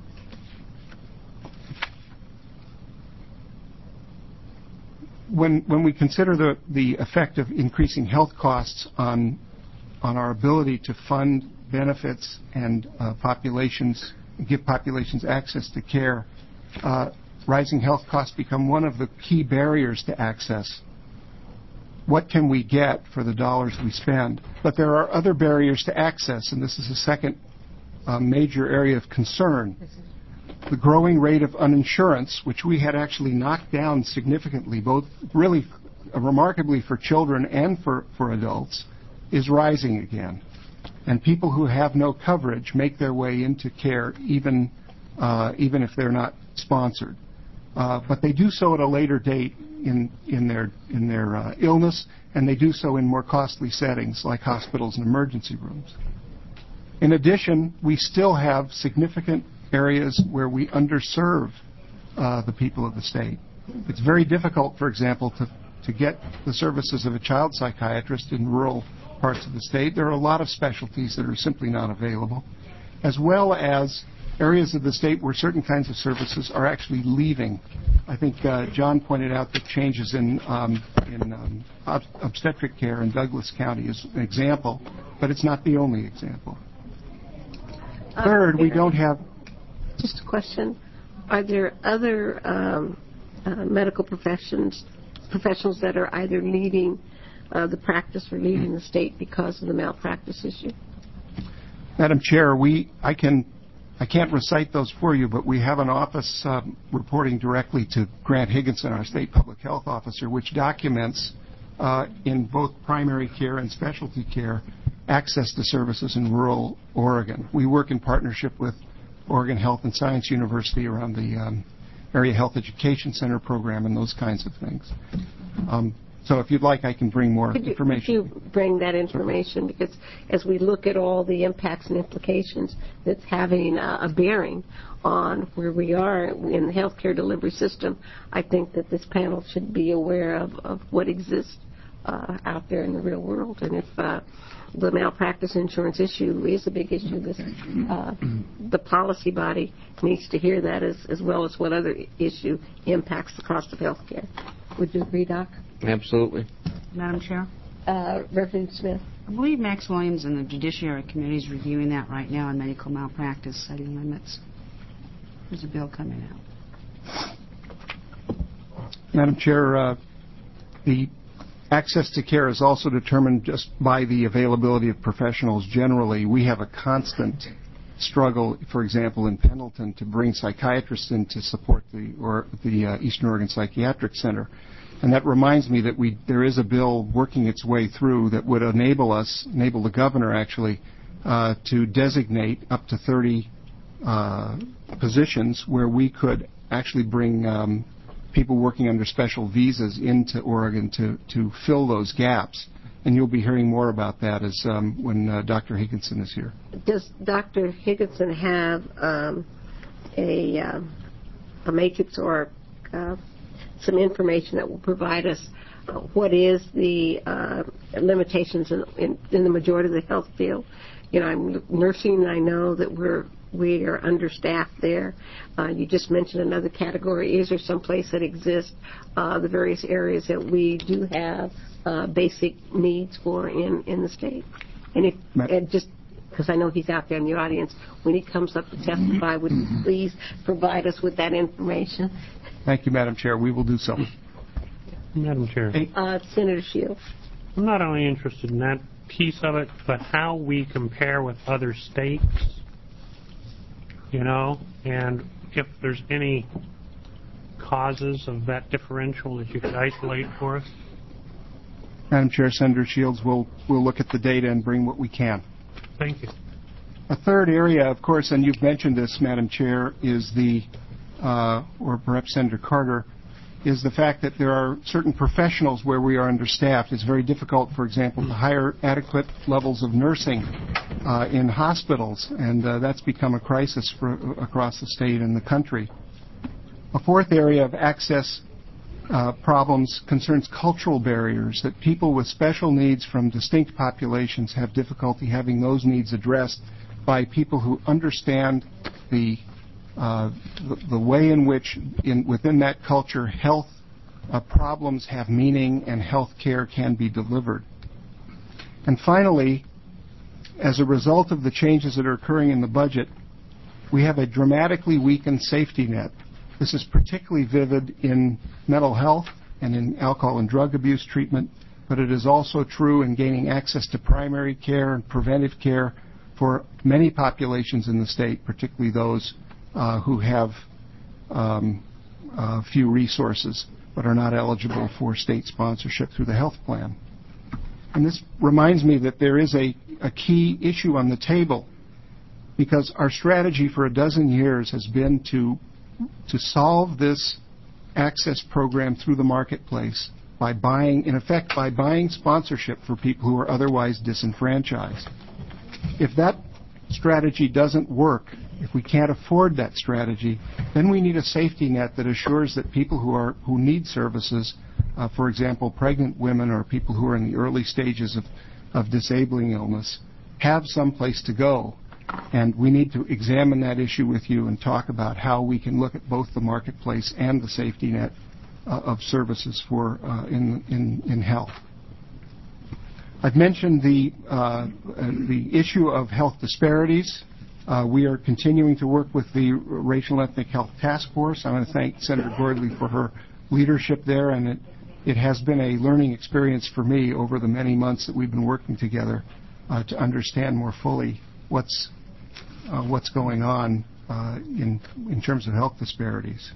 When, when we consider the, the effect of increasing health costs on, on our ability to fund benefits and uh, populations, give populations access to care, uh, rising health costs become one of the key barriers to access. What can we get for the dollars we spend? But there are other barriers to access, and this is a second uh, major area of concern. The growing rate of uninsurance, which we had actually knocked down significantly, both really uh, remarkably for children and for, for adults, is rising again. And people who have no coverage make their way into care even, uh, even if they're not sponsored. Uh, but they do so at a later date in, in their, in their uh, illness, and they do so in more costly settings like hospitals and emergency rooms. In addition, we still have significant areas where we underserve uh, the people of the state. It's very difficult, for example, to, to get the services of a child psychiatrist in rural parts of the state. There are a lot of specialties that are simply not available, as well as areas of the state where certain kinds of services are actually leaving. I think uh, John pointed out the changes in, um, in um, ob- obstetric care in Douglas County is an example, but it's not the only example. Third, we don't have... Just a question. Are there other um, uh, medical professions, professionals that are either leaving uh, the practice or leaving the state because of the malpractice issue? Madam Chair, we, I, can, I can't recite those for you, but we have an office um, reporting directly to Grant Higginson, our state public health officer, which documents uh, in both primary care and specialty care access to services in rural Oregon. We work in partnership with Oregon Health and Science University around the um, Area Health Education Center program and those kinds of things. Um, so if you'd like, I can bring more could you, information. Could you bring that information? Because as we look at all the impacts and implications that's having uh, a bearing on where we are in the healthcare delivery system, I think that this panel should be aware of, of what exists uh, out there in the real world. And if uh, the malpractice insurance issue is a big issue, this, uh, the policy body needs to hear that as, as well as what other issue impacts the cost of health care. Would you agree, Doc? Absolutely. Madam Chair, Uh, Reverend Smith? I believe Max Williams and the Judiciary Committee is reviewing that right now on medical malpractice setting limits. There's a bill coming out. Madam Chair, uh, the access to care is also determined just by the availability of professionals generally. We have a constant struggle, for example, in Pendleton to bring psychiatrists in to support the, or the uh, Eastern Oregon Psychiatric Center. And that reminds me that we, there is a bill working its way through that would enable us, enable the governor actually, uh, to designate up to thirty uh, positions where we could actually bring um, people working under special visas into Oregon to, to fill those gaps. And you'll be hearing more about that as um, when uh, Doctor Higginson is here. Does Doctor Higginson have um, a, uh, a matrix or uh, some information that will provide us uh, what is the uh, limitations in, in, in the majority of the health field? You know, I'm nursing, and I know that we're we are understaffed there. Uh, you just mentioned another category. Is there some place that exists uh, the various areas that we do have uh, basic needs for in, in the state? And if and just because I know he's out there in the audience, when he comes up to testify, would you please provide us with that information? Thank you, Madam Chair. We will do so. Madam Chair, Uh, Senator Shields. I'm not only interested in that piece of it, but how we compare with other states, you know, and if there's any causes of that differential that you could isolate for us. Madam Chair, Senator Shields, we'll, we'll look at the data and bring what we can. Thank you. A third area, of course, and you've mentioned this, Madam Chair, is the, uh, or perhaps Senator Carter, is the fact that there are certain professionals where we are understaffed. It's very difficult, for example, to hire adequate levels of nursing uh, in hospitals, and uh, that's become a crisis for, across the state and the country. A fourth area of access uh, problems concerns cultural barriers, that people with special needs from distinct populations have difficulty having those needs addressed by people who understand the Uh, the, the way in which in, within that culture health uh, problems have meaning and health care can be delivered. And finally, as a result of the changes that are occurring in the budget, we have a dramatically weakened safety net. This is particularly vivid in mental health and in alcohol and drug abuse treatment, but it is also true in gaining access to primary care and preventive care for many populations in the state, particularly those Uh, who have um, uh, few resources but are not eligible for state sponsorship through the health plan. And this reminds me that there is a, a key issue on the table, because our strategy for a dozen years has been to, to solve this access program through the marketplace by buying, in effect, by buying sponsorship for people who are otherwise disenfranchised. If that strategy doesn't work, if we can't afford that strategy, then we need a safety net that assures that people who are who need services, uh, for example, pregnant women or people who are in the early stages of, of disabling illness, have some place to go. And we need to examine that issue with you and talk about how we can look at both the marketplace and the safety net uh, of services for uh, in, in in health. I've mentioned the uh, the issue of health disparities. Uh, we are continuing to work with the Racial and Ethnic Health Task Force. I want to thank Senator Gordley for her leadership there, and it, it has been a learning experience for me over the many months that we've been working together uh, to understand more fully what's uh, what's going on uh, in in terms of health disparities.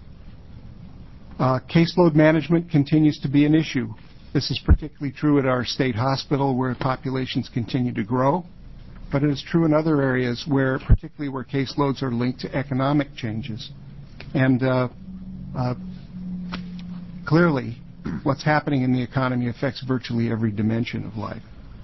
Uh, caseload management continues to be an issue. This is particularly true at our state hospital, where populations continue to grow. But it is true in other areas, where, particularly where caseloads are linked to economic changes. And uh, uh, clearly, what's happening in the economy affects virtually every dimension of life.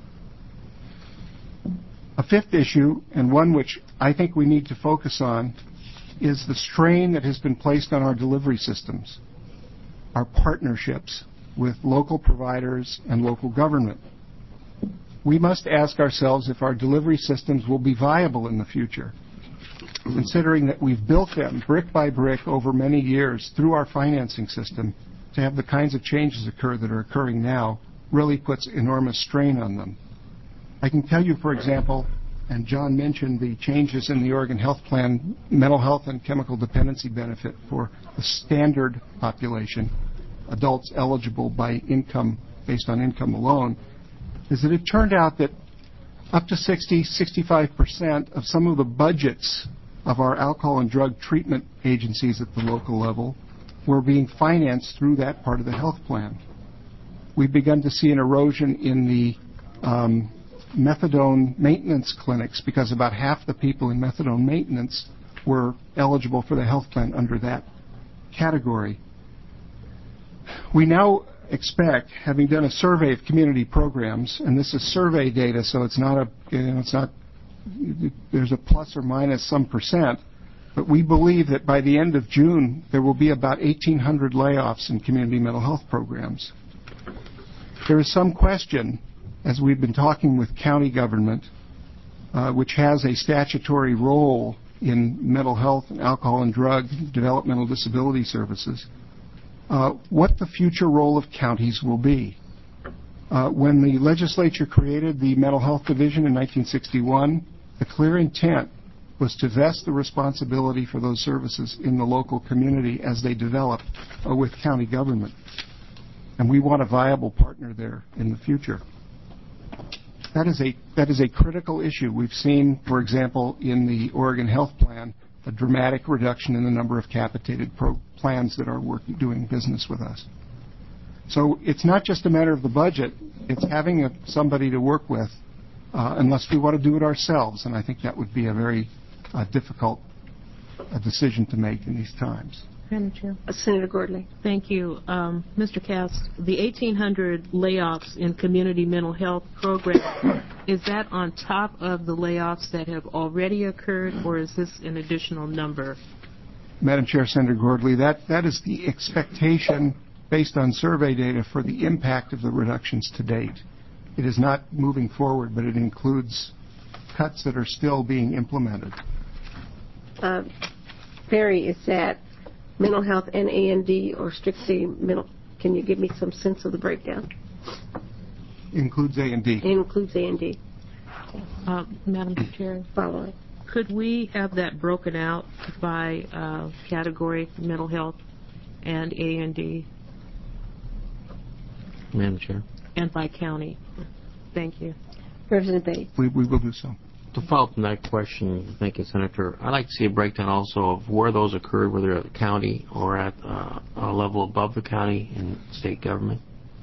A fifth issue, and one which I think we need to focus on, is the strain that has been placed on our delivery systems, our partnerships with local providers and local government. We must ask ourselves if our delivery systems will be viable in the future, considering that we've built them brick by brick over many years through our financing system. To have the kinds of changes occur that are occurring now really puts enormous strain on them. I can tell you, for example, and John mentioned the changes in the Oregon Health Plan mental health and chemical dependency benefit for the standard population, adults eligible by income, based on income alone, is that it turned out that up to sixty, sixty-five percent of some of the budgets of our alcohol and drug treatment agencies at the local level were being financed through that part of the health plan. We've begun to see an erosion in the um, methadone maintenance clinics, because about half the people in methadone maintenance were eligible for the health plan under that category. We now expect, having done a survey of community programs, and this is survey data, so it's not a, you know, it's not, there's a plus or minus some percent, but we believe that by the end of June there will be about eighteen hundred layoffs in community mental health programs. There is some question, as we've been talking with county government, uh, which has a statutory role in mental health and alcohol and drug developmental disability services, Uh, what the future role of counties will be. Uh, when the legislature created the Mental Health Division in nineteen sixty-one, the clear intent was to vest the responsibility for those services in the local community as they develop uh, with county government. And we want a viable partner there in the future. That is a, that is a critical issue. We've seen, for example, in the Oregon Health Plan, a dramatic reduction in the number of capitated pro- plans that are working, doing business with us. So it's not just a matter of the budget, it's having a, somebody to work with uh, unless we want to do it ourselves, and I think that would be a very uh, difficult uh, decision to make in these times. Madam Chair. Uh, Senator Gordley. Thank you. Um, Mister Cass, the eighteen hundred layoffs in community mental health program, is that on top of the layoffs that have already occurred, or is this an additional number? Madam Chair, Senator Gordley, that, that is the expectation based on survey data for the impact of the reductions to date. It is not moving forward, but it includes cuts that are still being implemented. Uh, Barry, is that mental health and A and D or strictly mental? Can you give me some sense of the breakdown? Includes A and D. It includes A and D. Uh, Madam Chair, Following. could we have that broken out by uh, category, mental health and A and D, Madam Chair. and by county? Thank you. Representative Bates. We, we will do so. To follow up on that question, thank you, Senator, I'd like to see a breakdown also of where those occurred, whether at the county or at uh, a level above the county in state government.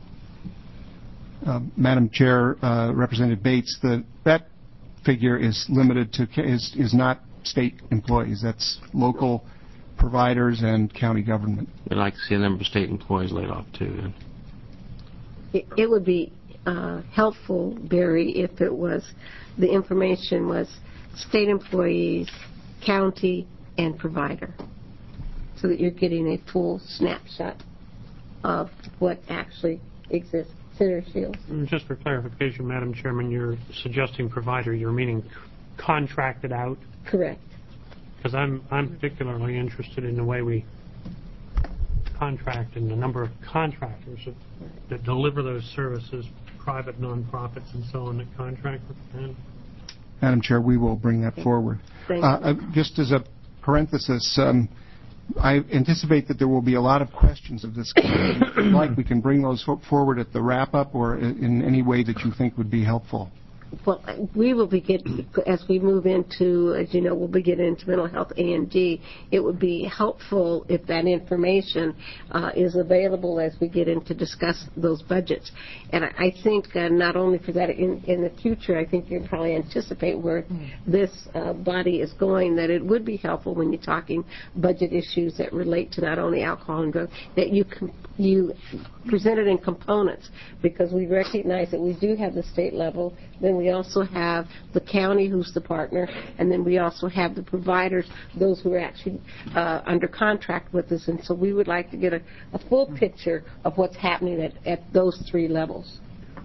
Uh, Madam Chair, uh, Representative Bates, the, that figure is limited to, is, is not state employees. That's local providers and county government. I'd like to see a number of state employees laid off, too. Then. It, it would be uh, helpful, Barry, if it was, the information was state employees, county, and provider, so that you're getting a full snapshot of what actually exists. Senator Shields. Just for clarification, Madam Chairman, you're suggesting provider, you're meaning contracted out? Correct. Because I'm, I'm particularly interested in the way we contract and the number of contractors that, that deliver those services, private nonprofits and so on, that contract with them. Madam Chair, we will bring that forward. Thank Uh, uh, just as a parenthesis, um, I anticipate that there will be a lot of questions of this kind. If you'd like, we can bring those forward at the wrap-up or in any way that you think would be helpful. Well, we will be get, as we move into, as you know, we'll be getting into mental health A and D. It would be helpful if that information uh, is available as we get in to discuss those budgets. And I, I think uh, not only for that, in, in the future, I think you can probably anticipate where this uh, body is going, that it would be helpful when you're talking budget issues that relate to not only alcohol and drugs, that you com- you present it in components, because we recognize that we do have the state level, then we also have the county who's the partner, and then we also have the providers, those who are actually uh, under contract with us. And so we would like to get a, a full picture of what's happening at, at those three levels.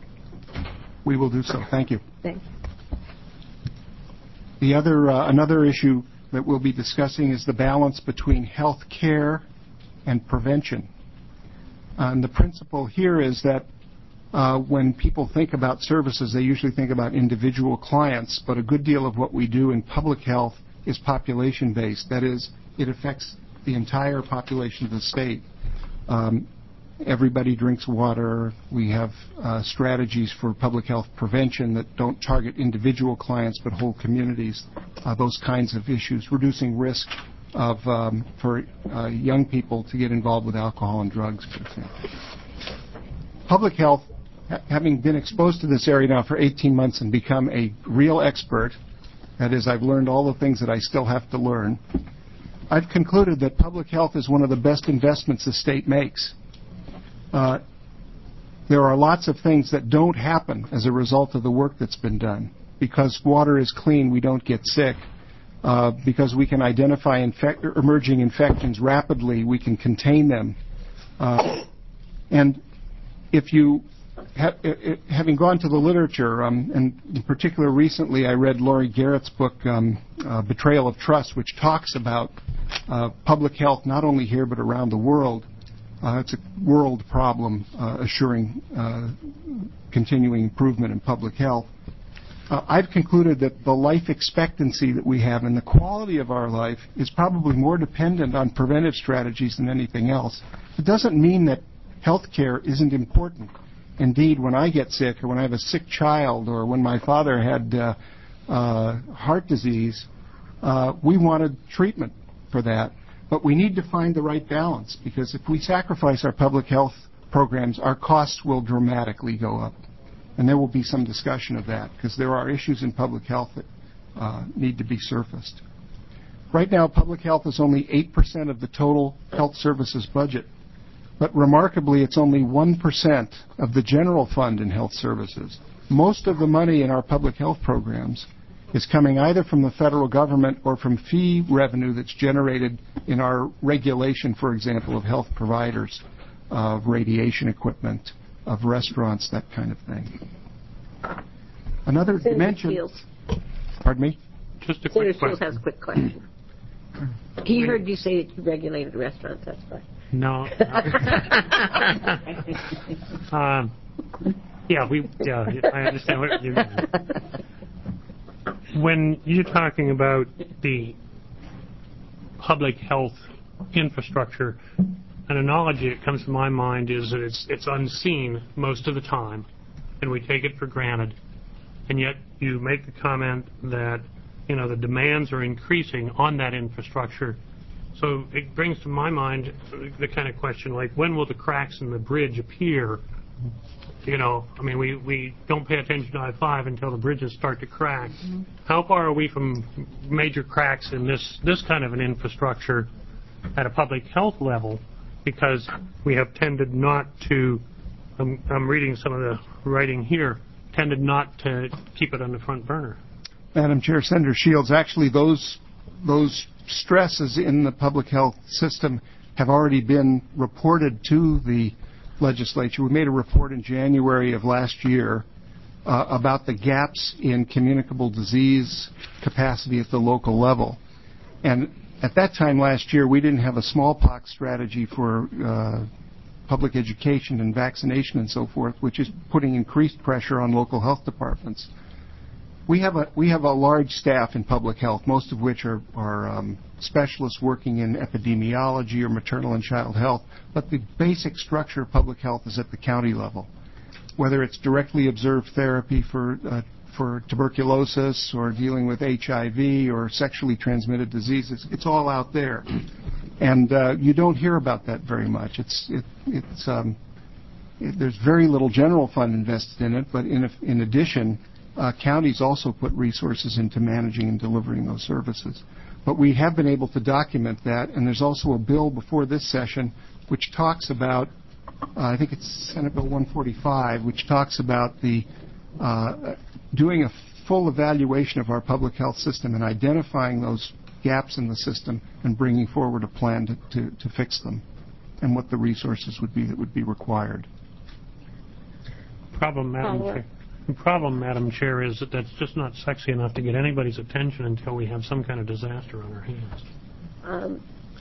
We will do so. Thank you. Thank you. The other, uh, another issue that we'll be discussing is the balance between health care and prevention. Uh, and the principle here is that uh, when people think about services, they usually think about individual clients, but a good deal of what we do in public health is population-based. That is, it affects the entire population of the state. Um, everybody drinks water. We have uh, strategies for public health prevention that don't target individual clients but whole communities, uh, those kinds of issues, reducing risk of um, for uh, young people to get involved with alcohol and drugs, for example. Public health, ha- having been exposed to this area now for eighteen months and become a real expert, that is, I've learned all the things that I still have to learn, I've concluded that public health is one of the best investments the state makes. Uh, there are lots of things that don't happen as a result of the work that's been done. Because water is clean, we don't get sick. Uh, because we can identify infect- emerging infections rapidly, we can contain them. Uh, and if you, ha- having gone to the literature, um, and in particular recently I read Laurie Garrett's book, um, uh, Betrayal of Trust, which talks about uh, public health not only here but around the world. Uh, it's a world problem, uh, assuring uh, continuing improvement in public health. Uh, I've concluded that the life expectancy that we have and the quality of our life is probably more dependent on preventive strategies than anything else. It doesn't mean that health care isn't important. Indeed, when I get sick or when I have a sick child or when my father had uh, uh, heart disease, uh, we wanted treatment for that. But we need to find the right balance, because if we sacrifice our public health programs, our costs will dramatically go up. And there will be some discussion of that, because there are issues in public health that uh, need to be surfaced. Right now, public health is only eight percent of the total health services budget. But remarkably, it's only one percent of the general fund in health services. Most of the money in our public health programs is coming either from the federal government or from fee revenue that's generated in our regulation, for example, of health providers, of radiation equipment, of restaurants, that kind of thing. Another Senator dimension... Shields. Pardon me? Just a Senator quick Shields question. has a quick question. He heard you say that you regulated restaurants, that's right. No. um, yeah, we. Yeah, I understand what you mean. When you're talking about the public health infrastructure, an analogy that comes to my mind is that it's it's unseen most of the time, and we take it for granted. And yet, you make the comment that you know the demands are increasing on that infrastructure. So it brings to my mind the kind of question like, when will the cracks in the bridge appear? You know, I mean, we, we don't pay attention to I five until the bridges start to crack. Mm-hmm. How far are we from major cracks in this, this kind of an infrastructure at a public health level? Because we have tended not to, I'm, I'm reading some of the writing here, tended not to keep it on the front burner. Madam Chair, Senator Shields, actually those those stresses in the public health system have already been reported to the legislature. We made a report in January of last year uh, about the gaps in communicable disease capacity at the local level. And at that time last year, we didn't have a smallpox strategy for uh, public education and vaccination and so forth, which is putting increased pressure on local health departments. We have a we have a large staff in public health, most of which are, are um, specialists working in epidemiology or maternal and child health. But the basic structure of public health is at the county level, whether it's directly observed therapy for uh, for tuberculosis or dealing with H I V or sexually transmitted diseases. It's all out there, and uh, you don't hear about that very much. It's it, it's um, it, there's very little general fund invested in it, but in a, in addition. Uh, counties also put resources into managing and delivering those services. But we have been able to document that, and there's also a bill before this session which talks about, uh, I think it's Senate Bill one forty-five, which talks about the uh, doing a full evaluation of our public health system and identifying those gaps in the system and bringing forward a plan to, to, to fix them and what the resources would be that would be required. Problem, Madam Chair. The problem, Madam Chair, is that that's just not sexy enough to get anybody's attention until we have some kind of disaster on our hands. Um,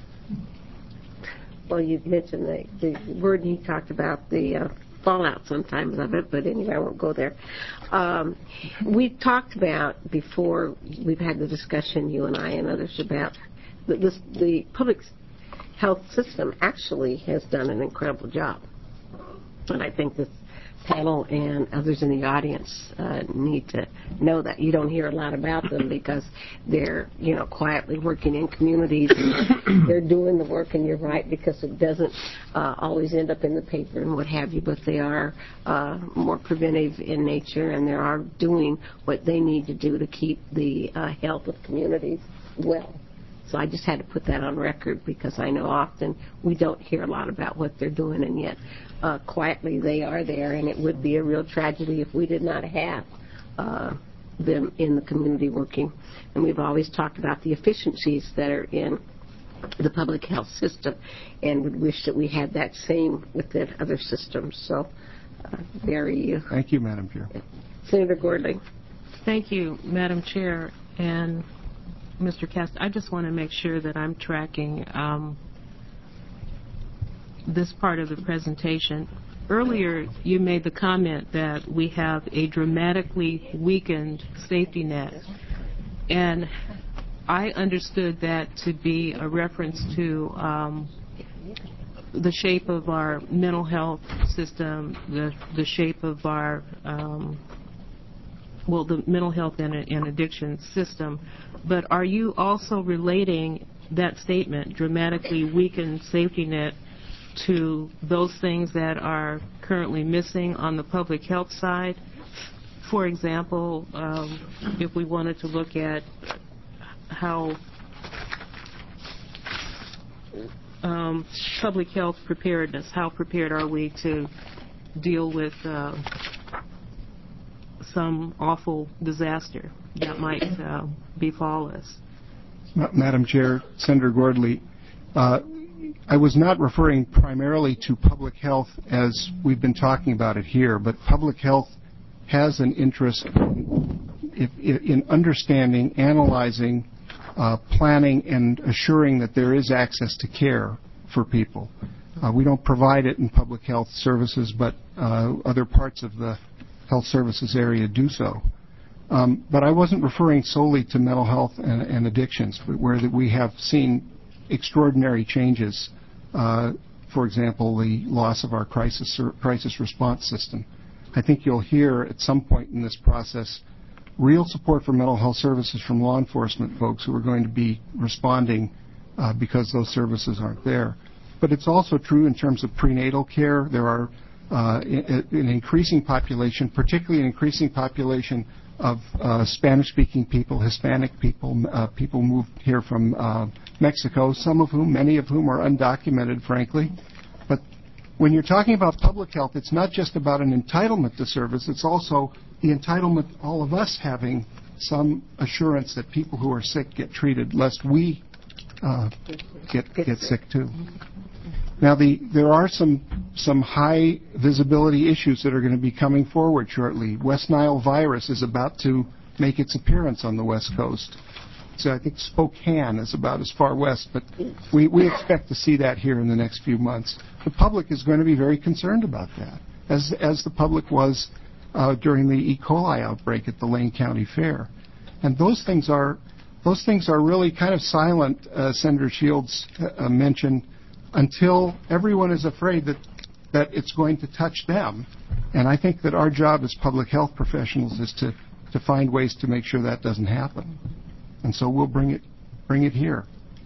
well, you mentioned the, the word you talked about, the uh, fallout sometimes of it, but anyway, I won't go there. Um, we talked about before, we've had the discussion, you and I and others, about the, this, the public health system actually has done an incredible job. And I think this panel and others in the audience uh, need to know that. You don't hear a lot about them because they're, you know, quietly working in communities and they're doing the work, and you're right, because it doesn't uh, always end up in the paper and what have you, but they are uh, more preventive in nature, and they are doing what they need to do to keep the uh, health of communities well. So I just had to put that on record, because I know often we don't hear a lot about what they're doing, and yet uh, quietly they are there, and it would be a real tragedy if we did not have uh, them in the community working. And we've always talked about the efficiencies that are in the public health system, and would wish that we had that same within other systems. So, uh, very... Uh, Thank you, Madam Chair. Senator Gordley. Thank you, Madam Chair. And Mister Cast, I just want to make sure that I'm tracking um, this part of the presentation. Earlier, you made the comment that we have a dramatically weakened safety net, and I understood that to be a reference to um, the shape of our mental health system, the, the shape of our um, well, the mental health and, and addiction system. But are you also relating that statement, dramatically weakened safety net, to those things that are currently missing on the public health side? for example, um, if we wanted to look at how um, public health preparedness, how prepared are we to deal with uh, some awful disaster that might uh, befall us. Madam Chair, Senator Gordley, uh, I was not referring primarily to public health as we've been talking about it here, but public health has an interest in, in understanding, analyzing, uh, planning, and assuring that there is access to care for people. Uh, we don't provide it in public health services, but uh, other parts of the health services area do so. Um, but I wasn't referring solely to mental health and, and addictions, but where that we have seen extraordinary changes. Uh, for example, the loss of our crisis crisis response system. I think you'll hear at some point in this process real support for mental health services from law enforcement folks who are going to be responding uh, because those services aren't there. But it's also true in terms of prenatal care. There are uh, an increasing population, particularly an increasing population of uh, Spanish-speaking people, Hispanic people, uh, people moved here from uh, Mexico, some of whom, many of whom are undocumented, frankly. But when you're talking about public health, it's not just about an entitlement to service, it's also the entitlement, all of us having some assurance that people who are sick get treated, lest we uh, get, get sick too. Now, the, there are some some high visibility issues that are going to be coming forward shortly. West Nile virus is about to make its appearance on the West Coast. So I think Spokane is about as far west, but we, we expect to see that here in the next few months. The public is going to be very concerned about that, as as the public was uh, during the E. coli outbreak at the Lane County Fair. And those things are those things are really kind of silent, uh, Senator Shields uh, mentioned, until everyone is afraid that, that it's going to touch them. And I think that our job as public health professionals is to, to find ways to make sure that doesn't happen. And so we'll bring it bring it here.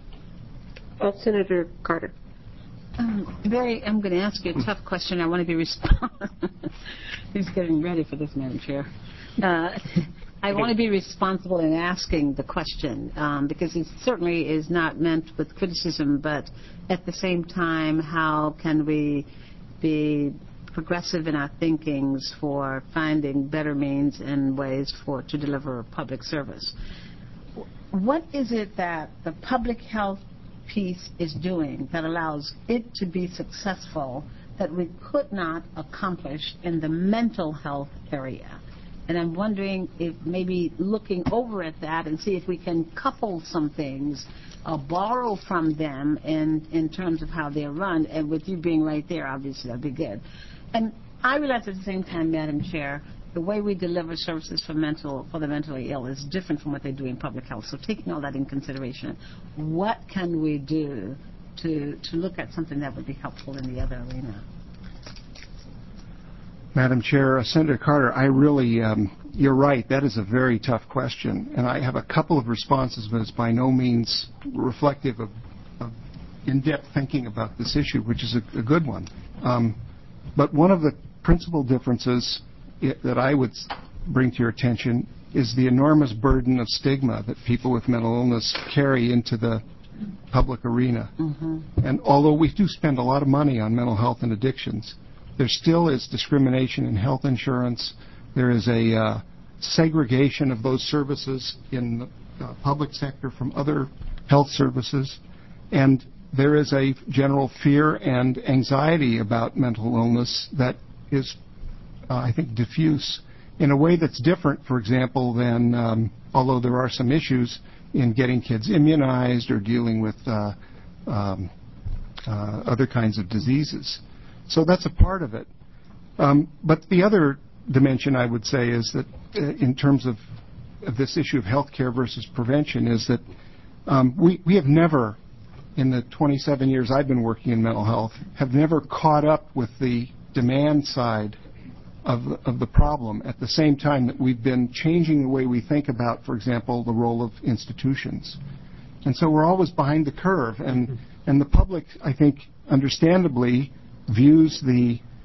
Uh, Senator Carter. Um, very, I'm going to ask you a tough question. I want to be responsible. He's getting ready for this, Madam Chair. Uh, I want to be responsible in asking the question um, because it certainly is not meant with criticism, but at the same time, how can we be progressive in our thinkings for finding better means and ways for to deliver public service? What is it that the public health piece is doing that allows it to be successful that we could not accomplish in the mental health area? And I'm wondering if maybe looking over at that and see if we can couple some things, uh, borrow from them in, in terms of how they're run. And with you being right there, obviously, that'd be good. And I realize at the same time, Madam Chair, the way we deliver services for mental for the mentally ill is different from what they do in public health. So taking all that in consideration, what can we do to, to look at something that would be helpful in the other arena? Madam Chair, uh, Senator Carter, I really, um, you're right, that is a very tough question. And I have a couple of responses, but it's by no means reflective of, of in-depth thinking about this issue, which is a, a good one. Um, but one of the principal differences it, that I would bring to your attention is the enormous burden of stigma that people with mental illness carry into the public arena. Mm-hmm. And although we do spend a lot of money on mental health and addictions, there still is discrimination in health insurance. There is a uh, segregation of those services in the uh, public sector from other health services. And there is a general fear and anxiety about mental illness that is, uh, I think, diffuse in a way that's different, for example, than, um, although there are some issues in getting kids immunized or dealing with uh, um, uh, other kinds of diseases. So that's a part of it. Um, but the other dimension, I would say, is that uh, in terms of, of this issue of health care versus prevention is that um, we, we have never, in the twenty-seven years I've been working in mental health, have never caught up with the demand side of the, of the problem at the same time that we've been changing the way we think about, for example, the role of institutions. And so we're always behind the curve. And, and the public, I think, understandably, views the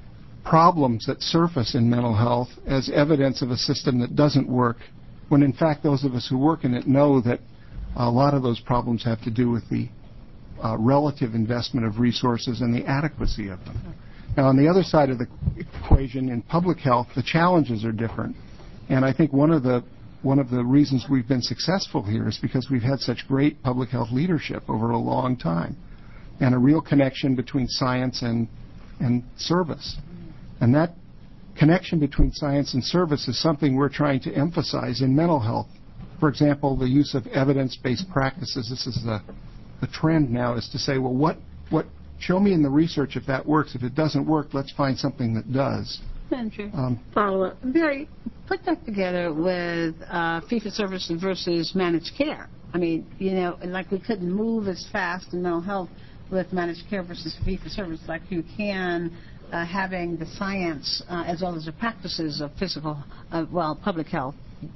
problems that surface in mental health as evidence of a system that doesn't work, when in fact those of us who work in it know that a lot of those problems have to do with the uh, relative investment of resources and the adequacy of them. Now, on the other side of the equation, in public health, the challenges are different. And I think one of the one of the reasons we've been successful here is because we've had such great public health leadership over a long time, and a real connection between science and and service. And that connection between science and service is something we're trying to emphasize in mental health. For example, the use of evidence-based practices. This is the the trend now, is to say, well, what what show me in the research if that works. If it doesn't work, let's find something that does. Andrew, Um, Follow up. Barry, put that together with uh, fee-for-service versus managed care. I mean, you know, like we couldn't move as fast in mental health with managed care versus fee-for-service like you can uh, having the science uh, as well as the practices of physical, uh, well, public health.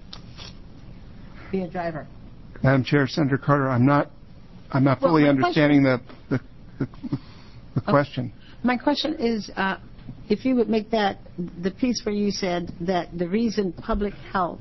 Be a driver. Madam Chair, Senator Carter, I'm not I'm not Well, fully my understanding the the, the, the Okay. question. My question is, uh, if you would make that the piece where you said that the reason public health,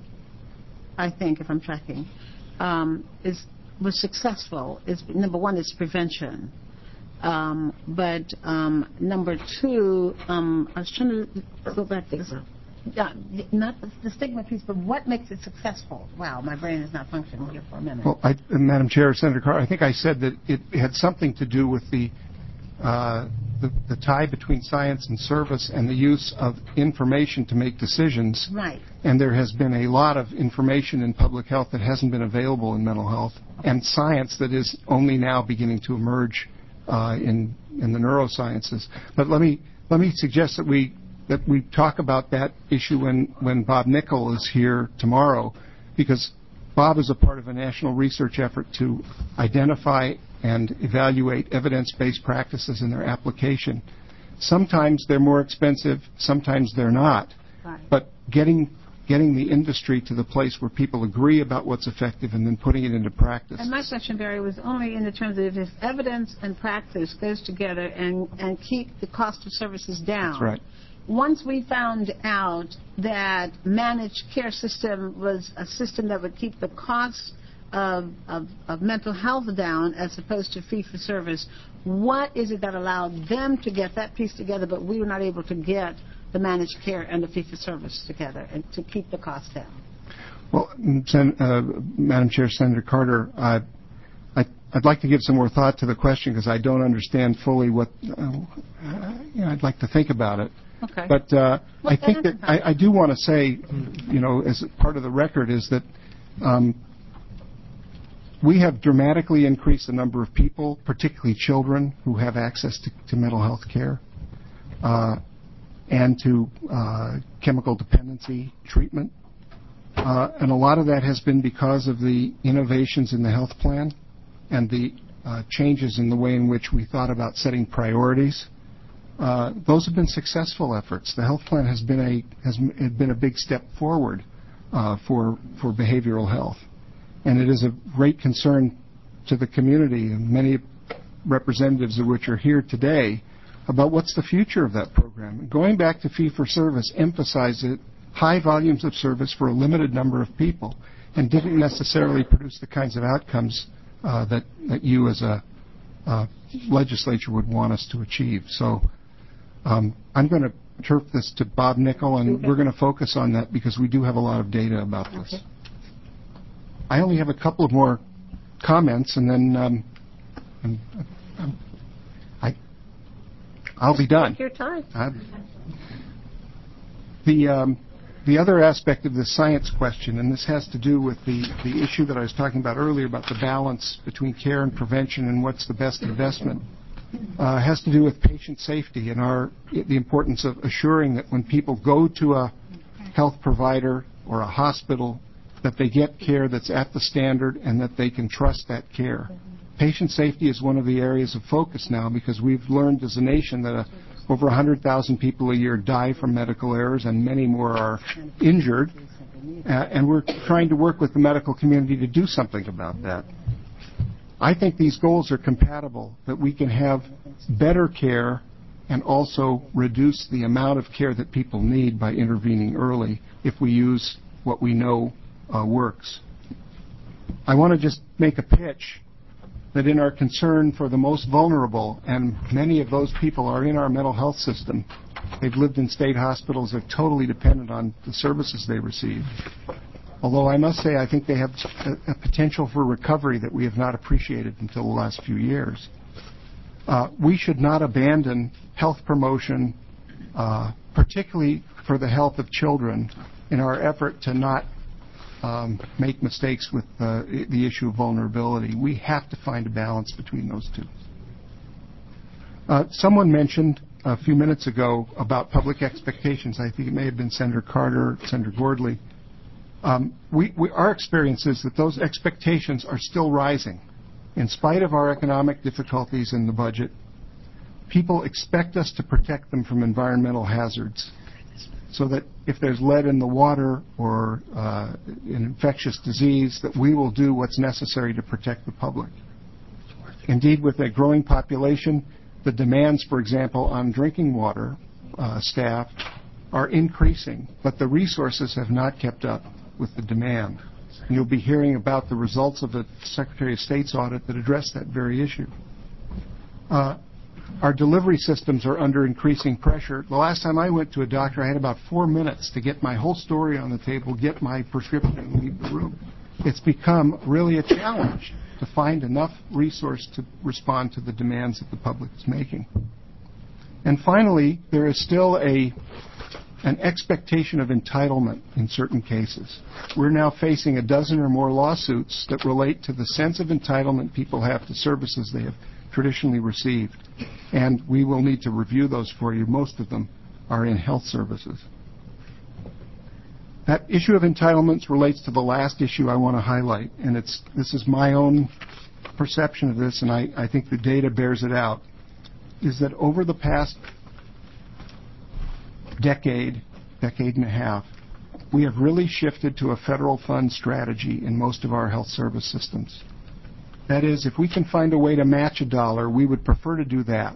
I think, if I'm tracking, um, is was successful is, number one, it's prevention. Um, but um, number two, um, I was trying to go back there. Yeah, not the, the stigma piece, but what makes it successful? Wow, my brain is not functioning here for a minute. Well, I, Madam Chair, Senator Carter, I think I said that it had something to do with the, uh, the the tie between science and service and the use of information to make decisions. Right. And there has been a lot of information in public health that hasn't been available in mental health, and science that is only now beginning to emerge uh, in in the neurosciences. But let me let me suggest that we that we talk about that issue when, when Bob Nickel is here tomorrow, because Bob is a part of a national research effort to identify and evaluate evidence-based practices and their application. Sometimes they're more expensive, sometimes they're not. Right. But getting getting the industry to the place where people agree about what's effective and then putting it into practice. And my question, Barry, was only in the terms of if evidence and practice goes together and, and keep the cost of services down. That's right. Once we found out that managed care system was a system that would keep the costs of, of, of mental health down as opposed to fee-for-service, what is it that allowed them to get that piece together, but we were not able to get the managed care and the fee-for-service together and to keep the costs down? Well, Sen- uh, Madam Chair, Senator Carter, uh, I, I'd like to give some more thought to the question because I don't understand fully what, uh, you know, I'd like to think about it. Okay. But uh, Well, I think that that's I, I do want to say, you know, as part of the record, is that um, we have dramatically increased the number of people, particularly children, who have access to, to mental health care uh, and to uh, chemical dependency treatment. Uh, and a lot of that has been because of the innovations in the health plan and the uh, changes in the way in which we thought about setting priorities. Uh, those have been successful efforts. The health plan has been a has been a big step forward uh, for for behavioral health, and it is of great concern to the community and many representatives of which are here today about what's the future of that program. Going back to fee-for-service emphasized high volumes of service for a limited number of people, and didn't necessarily produce the kinds of outcomes uh, that that you as a uh, legislature would want us to achieve. So. Um, I'm going to turf this to Bob Nickel, and Okay. we're going to focus on that because we do have a lot of data about this. Okay. I only have a couple of more comments, and then um, I'm, I'm, I, I'll be done. Your time. Uh, the um, the other aspect of the science question, and this has to do with the, the issue that I was talking about earlier about the balance between care and prevention and what's the best investment. Uh, has to do with patient safety and our the importance of assuring that when people go to a health provider or a hospital, that they get care that's at the standard and that they can trust that care. Patient safety is one of the areas of focus now because we've learned as a nation that uh, over one hundred thousand people a year die from medical errors and many more are injured, uh, and we're trying to work with the medical community to do something about that. I think these goals are compatible, that we can have better care and also reduce the amount of care that people need by intervening early if we use what we know uh, works. I want to just make a pitch that in our concern for the most vulnerable, and many of those people are in our mental health system, they've lived in state hospitals, they're totally dependent on the services they receive. Although I must say I think they have a, a potential for recovery that we have not appreciated until the last few years. Uh, we should not abandon health promotion, uh, particularly for the health of children, in our effort to not um, make mistakes with uh, the issue of vulnerability. We have to find a balance between those two. Uh, someone mentioned a few minutes ago about public expectations. I think it may have been Senator Carter, Senator Gordley. Um, we, we, our experience is that those expectations are still rising. In spite of our economic difficulties in the budget, people expect us to protect them from environmental hazards, so that if there's lead in the water or uh, an infectious disease, that we will do what's necessary to protect the public. Indeed, with a growing population, the demands, for example, on drinking water uh, staff are increasing, but the resources have not kept up with the demand. And you'll be hearing about the results of the Secretary of State's audit that address that very issue. Uh, our delivery systems are under increasing pressure. The last time I went to a doctor, I had about four minutes to get my whole story on the table, get my prescription, and leave the room. It's become really a challenge to find enough resource to respond to the demands that the public is making. And finally, there is still a an expectation of entitlement in certain cases. We're now facing a dozen or more lawsuits that relate to the sense of entitlement people have to services they have traditionally received. And we will need to review those for you. Most of them are in health services. That issue of entitlements relates to the last issue I want to highlight, and it's this is my own perception of this, and I, I think the data bears it out, is that over the past decade, decade and a half, we have really shifted to a federal fund strategy in most of our health service systems. That is, if we can find a way to match a dollar, we would prefer to do that.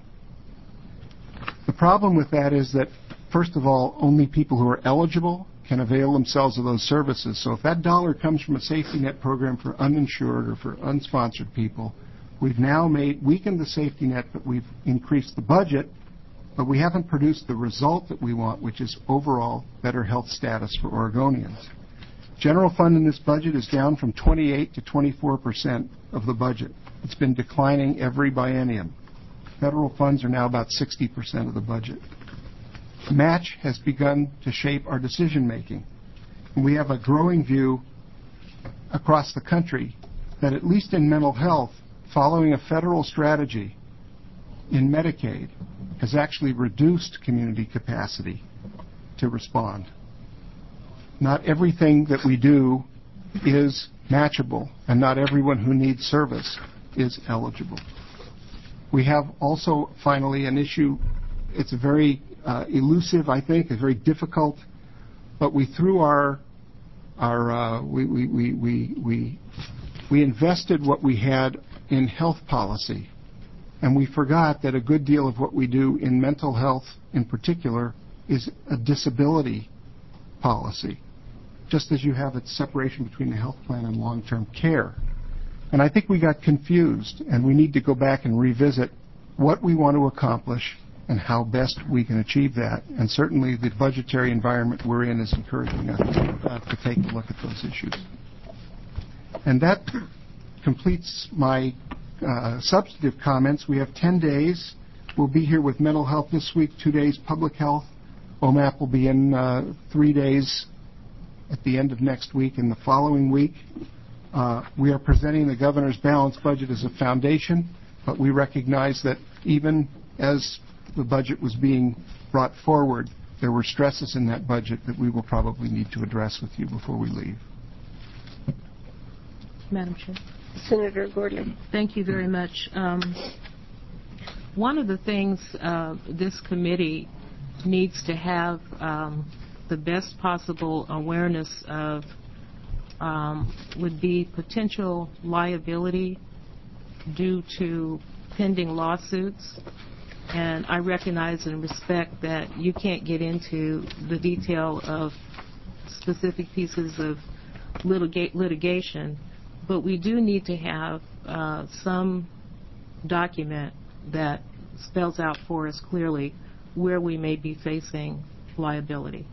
The problem with that is that, first of all, only people who are eligible can avail themselves of those services. So if that dollar comes from a safety net program for uninsured or for unsponsored people, we've now made weakened the safety net, but we've increased the budget, but we haven't produced the result that we want, which is overall better health status for Oregonians. General fund in this budget is down from twenty-eight to twenty-four percent of the budget. It's been declining every biennium. Federal funds are now about sixty percent of the budget. Match has begun to shape our decision making. And we have a growing view across the country that at least in mental health, following a federal strategy in Medicaid has actually reduced community capacity to respond. Not everything that we do is matchable, and not everyone who needs service is eligible. We have also, finally, an issue. It's a very uh, elusive, I think, a very difficult, but we threw our, our uh, we, we, we, we, we, we invested what we had in health policy. And we forgot that a good deal of what we do in mental health in particular is a disability policy, just as you have a separation between the health plan and long-term care. And I think we got confused, and we need to go back and revisit what we want to accomplish and how best we can achieve that. And certainly the budgetary environment we're in is encouraging us uh, to take a look at those issues. And that completes my Uh, substantive comments. We have ten days. We'll be here with mental health this week, two days public health. O M A P will be in uh, three days at the end of next week and the following week. Uh, we are presenting the governor's balanced budget as a foundation, but we recognize that even as the budget was being brought forward, there were stresses in that budget that we will probably need to address with you before we leave. Madam Chair. Senator Gordon. Thank you very much. Um, one of the things uh, this committee needs to have um, the best possible awareness of um, would be potential liability due to pending lawsuits. And I recognize and respect that you can't get into the detail of specific pieces of litiga- litigation, but we do need to have uh, some document that spells out for us clearly where we may be facing liability.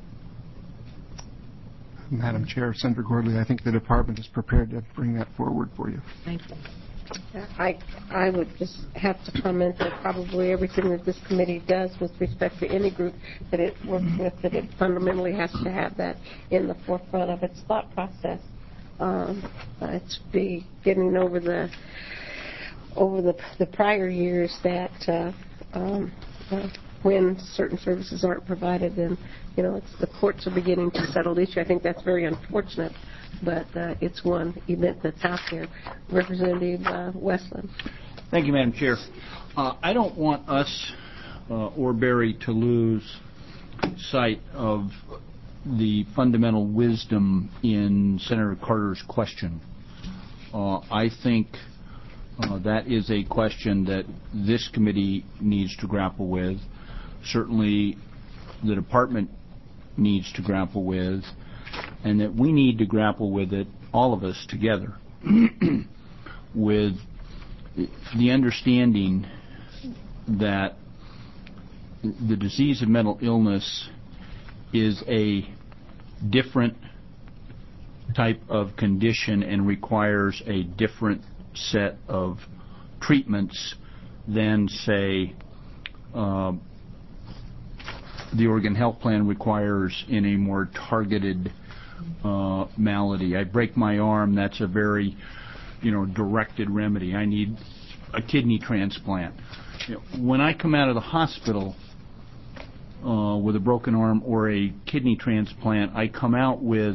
Madam Chair, Senator Gordley, I think the department is prepared to bring that forward for you. Thank you. I, I would just have to comment that probably everything that this committee does with respect to any group that it works with, that it fundamentally has to have that in the forefront of its thought process. Um, uh, to be getting over the over the, the prior years that uh, um, uh, when certain services aren't provided, then you know it's the courts are beginning to settle the issue. I think that's very unfortunate, but uh, it's one event that's out there. Representative uh, Westland. Thank you, Madam Chair. Uh, I don't want us uh, or Barry to lose sight of the fundamental wisdom in Senator Carter's question. Uh, I think uh, that is a question that this committee needs to grapple with. Certainly the department needs to grapple with, and that we need to grapple with it, all of us together, with the understanding that the disease of mental illness is a different type of condition and requires a different set of treatments than, say, uh, the Oregon Health Plan requires in a more targeted uh, malady. I break my arm, that's a very, you know, directed remedy. I need a kidney transplant. You know, when I come out of the hospital uh, with a broken arm or a kidney transplant, I come out with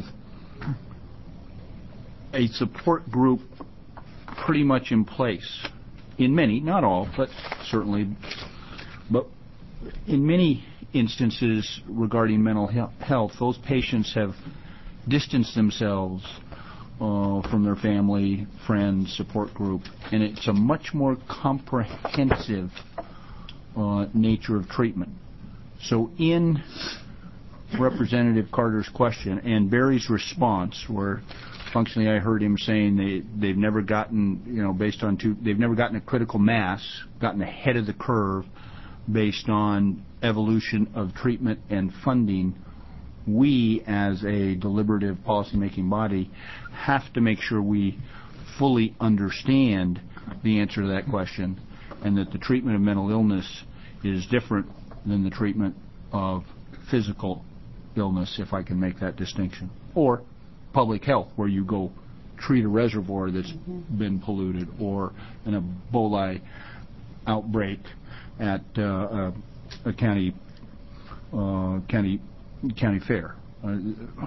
a support group pretty much in place. In many, not all, but certainly, but in many instances regarding mental health, those patients have distanced themselves uh, from their family, friends, support group, and it's a much more comprehensive uh, nature of treatment. So in Representative Carter's question and Barry's response, where functionally I heard him saying they, they've never gotten, you know, based on two, they've never gotten a critical mass, gotten ahead of the curve based on evolution of treatment and funding. We, as a deliberative policymaking body, have to make sure we fully understand the answer to that question, and that the treatment of mental illness is different than the treatment of physical illness, if I can make that distinction, or public health, where you go treat a reservoir that's mm-hmm. been polluted, or an Ebola outbreak at uh, a, a county uh, county county fair. Uh,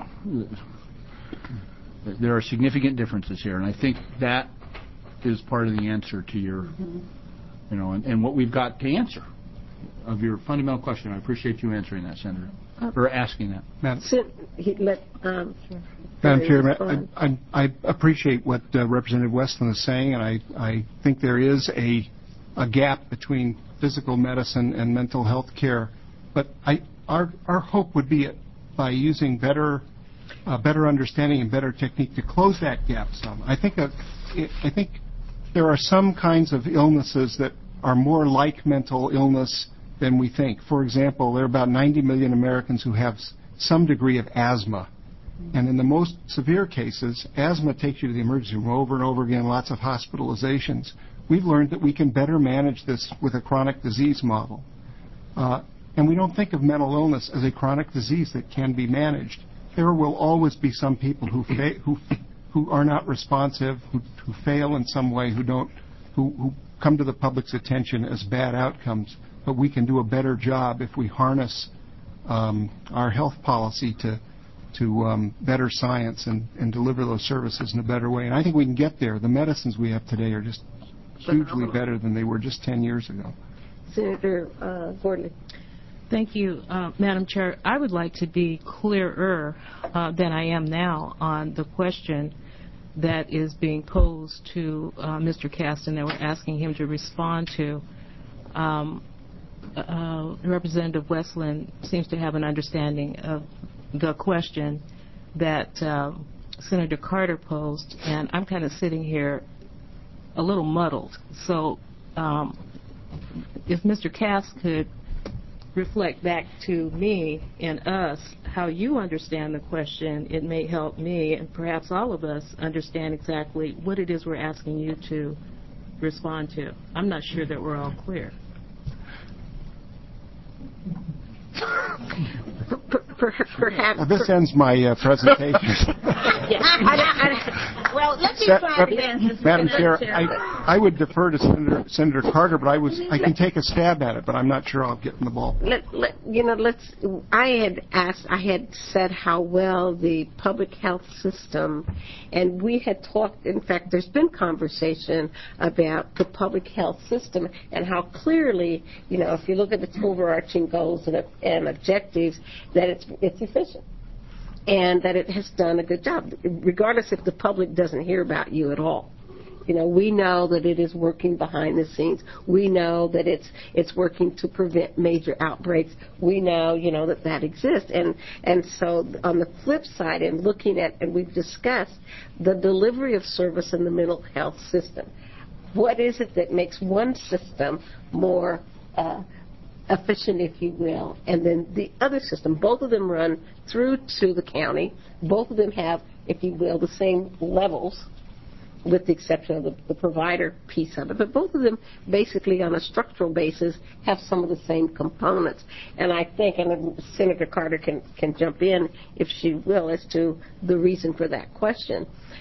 there are significant differences here, and I think that is part of the answer to your, mm-hmm. you know, and, and what we've got to answer of your fundamental question. I appreciate you answering that, Senator, uh, or asking that. Madam, he let, um, Madam Chair, I, I, I appreciate what uh, Representative Westland is saying, and I, I think there is a, a gap between physical medicine and mental health care. But I, our, our hope would be by using better, uh, better understanding and better technique to close that gap some. I think, uh, it, I think there are some kinds of illnesses that are more like mental illness than we think. For example, there are about ninety million Americans who have some degree of asthma. And in the most severe cases, asthma takes you to the emergency room over and over again, lots of hospitalizations. We've learned that we can better manage this with a chronic disease model. Uh, and we don't think of mental illness as a chronic disease that can be managed. There will always be some people who fa- who who are not responsive, who, who fail in some way, who don't, who, who come to the public's attention as bad outcomes. But we can do a better job if we harness um, our health policy to to um, better science and, and deliver those services in a better way. And I think we can get there. The medicines we have today are just hugely better than they were just ten years ago. Senator uh, Gordley. Thank you, uh, Madam Chair. I would like to be clearer uh, than I am now on the question that is being posed to uh, Mister Caston that we're asking him to respond to. Um, uh, Representative Westland seems to have an understanding of the question that uh, Senator Carter posed, and I'm kind of sitting here a little muddled. So um, if Mister Cass could reflect back to me and us how you understand the question, it may help me and perhaps all of us understand exactly what it is we're asking you to respond to. I'm not sure that we're all clear. Perhaps. Well, this ends my uh, presentation. Well, let me Sa- try it again. Madam Chair, I, I would defer to Senator, Senator Carter, but I was I can take a stab at it, but I'm not sure I'll get in the ball. Let, let, you know, let's. I had asked. I had said how well the public health system, and we had talked. In fact, there's been conversation about the public health system and how clearly, you know, if you look at its overarching goals and, and objectives, that it's it's efficient. And that it has done a good job, regardless if the public doesn't hear about you at all. You know, we know that it is working behind the scenes. We know that it's it's working to prevent major outbreaks. We know, you know, that that exists. And and so on the flip side, and looking at, and we've discussed the delivery of service in the mental health system. What is it that makes one system more uh, efficient, if you will, and then the other system? Both of them run through to the county. Both of them have, if you will, the same levels, with the exception of the, the provider piece of it. But both of them, basically on a structural basis, have some of the same components. And I think, and Senator Carter can, can jump in if she will, as to the reason for that question.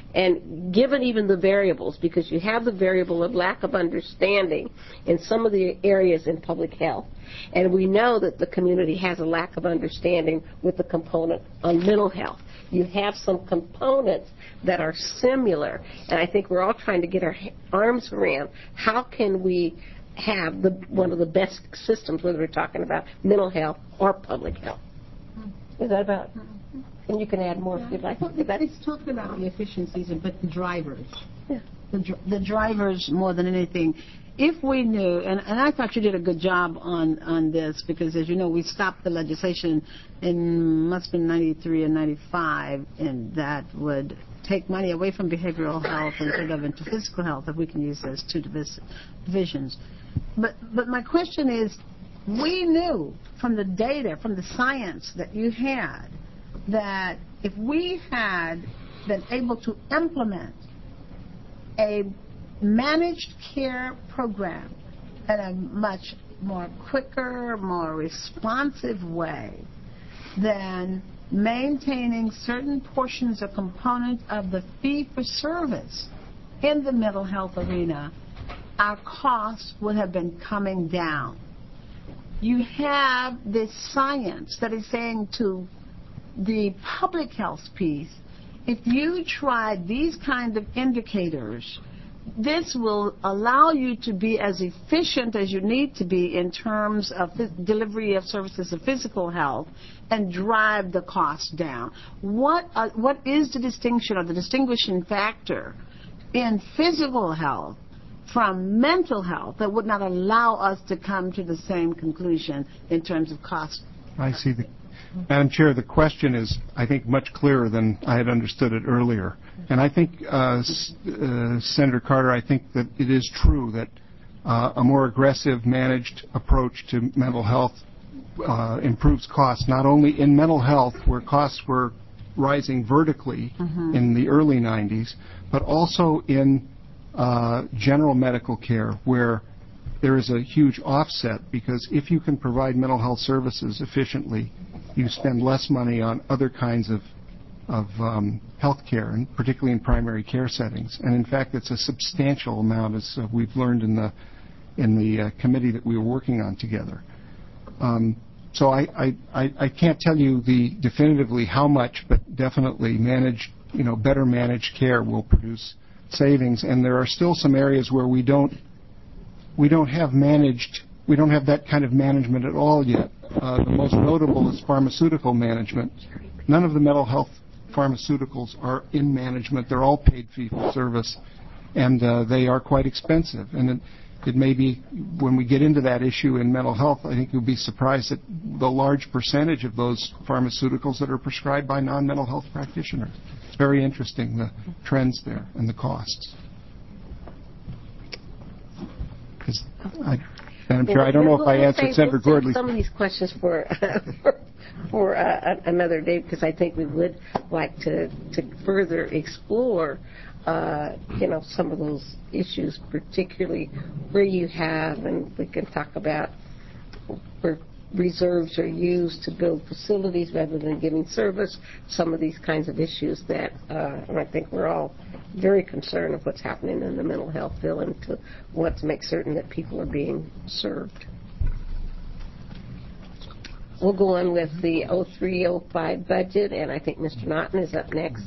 And given even the variables, because you have the variable of lack of understanding in some of the areas in public health, and we know that the community has a lack of understanding with the component on mental health. You have some components that are similar, and I think we're all trying to get our arms around how can we have the, one of the best systems, whether we're talking about mental health or public health. Is that about? And you can add more if you'd like. Well, it's talking about the efficiencies, but the drivers. Yeah. The, dr- the drivers more than anything. If we knew, and, and I thought you did a good job on, on this, because as you know, we stopped the legislation in, must have been ninety-three and ninety-five, and that would take money away from behavioral health and put it into physical health, if we can use those two divis- divisions. But, but my question is, we knew from the data, from the science that you had, that if we had been able to implement a managed care program in a much more quicker, more responsive way than maintaining certain portions or components of the fee-for-service in the mental health arena, our costs would have been coming down. You have this science that is saying to the public health piece, if you try these kind of indicators, this will allow you to be as efficient as you need to be in terms of the delivery of services of physical health and drive the cost down. What uh, what is the distinction or the distinguishing factor in physical health from mental health that would not allow us to come to the same conclusion in terms of cost? I see. The, Madam Chair, the question is, I think, much clearer than I had understood it earlier. And I think, uh, S- uh, Senator Carter, I think that it is true that uh, a more aggressive managed approach to mental health uh, improves costs, not only in mental health, where costs were rising vertically mm-hmm. in the early nineties, but also in uh, general medical care, where there is a huge offset, because if you can provide mental health services efficiently, you spend less money on other kinds of of um, health care, and particularly in primary care settings. And in fact, it's a substantial amount, as uh, we've learned in the in the uh, committee that we were working on together. Um, so I, I, I, I can't tell you the definitively how much, but definitely managed, you know, better managed care will produce savings. And there are still some areas where we don't we don't have managed we don't have that kind of management at all yet. Uh, the most notable is pharmaceutical management. None of the mental health pharmaceuticals are in management. They're all paid fee for service, and uh, they are quite expensive. And it, it may be, when we get into that issue in mental health, I think you'll be surprised at the large percentage of those pharmaceuticals that are prescribed by non-mental health practitioners. It's very interesting, the trends there and the costs. I, Madam Chair, I don't know if I answered Senator Gordley's. Some of these questions for for, for uh, another day, because I think we would like to to further explore, uh, you know, some of those issues, particularly where you have, and we can talk about where reserves are used to build facilities rather than giving service. Some of these kinds of issues that, uh, and I think we're all very concerned of what's happening in the mental health field and to want to make certain that people are being served. We'll go on with the oh three oh five budget, and I think Mister Naughton is up next.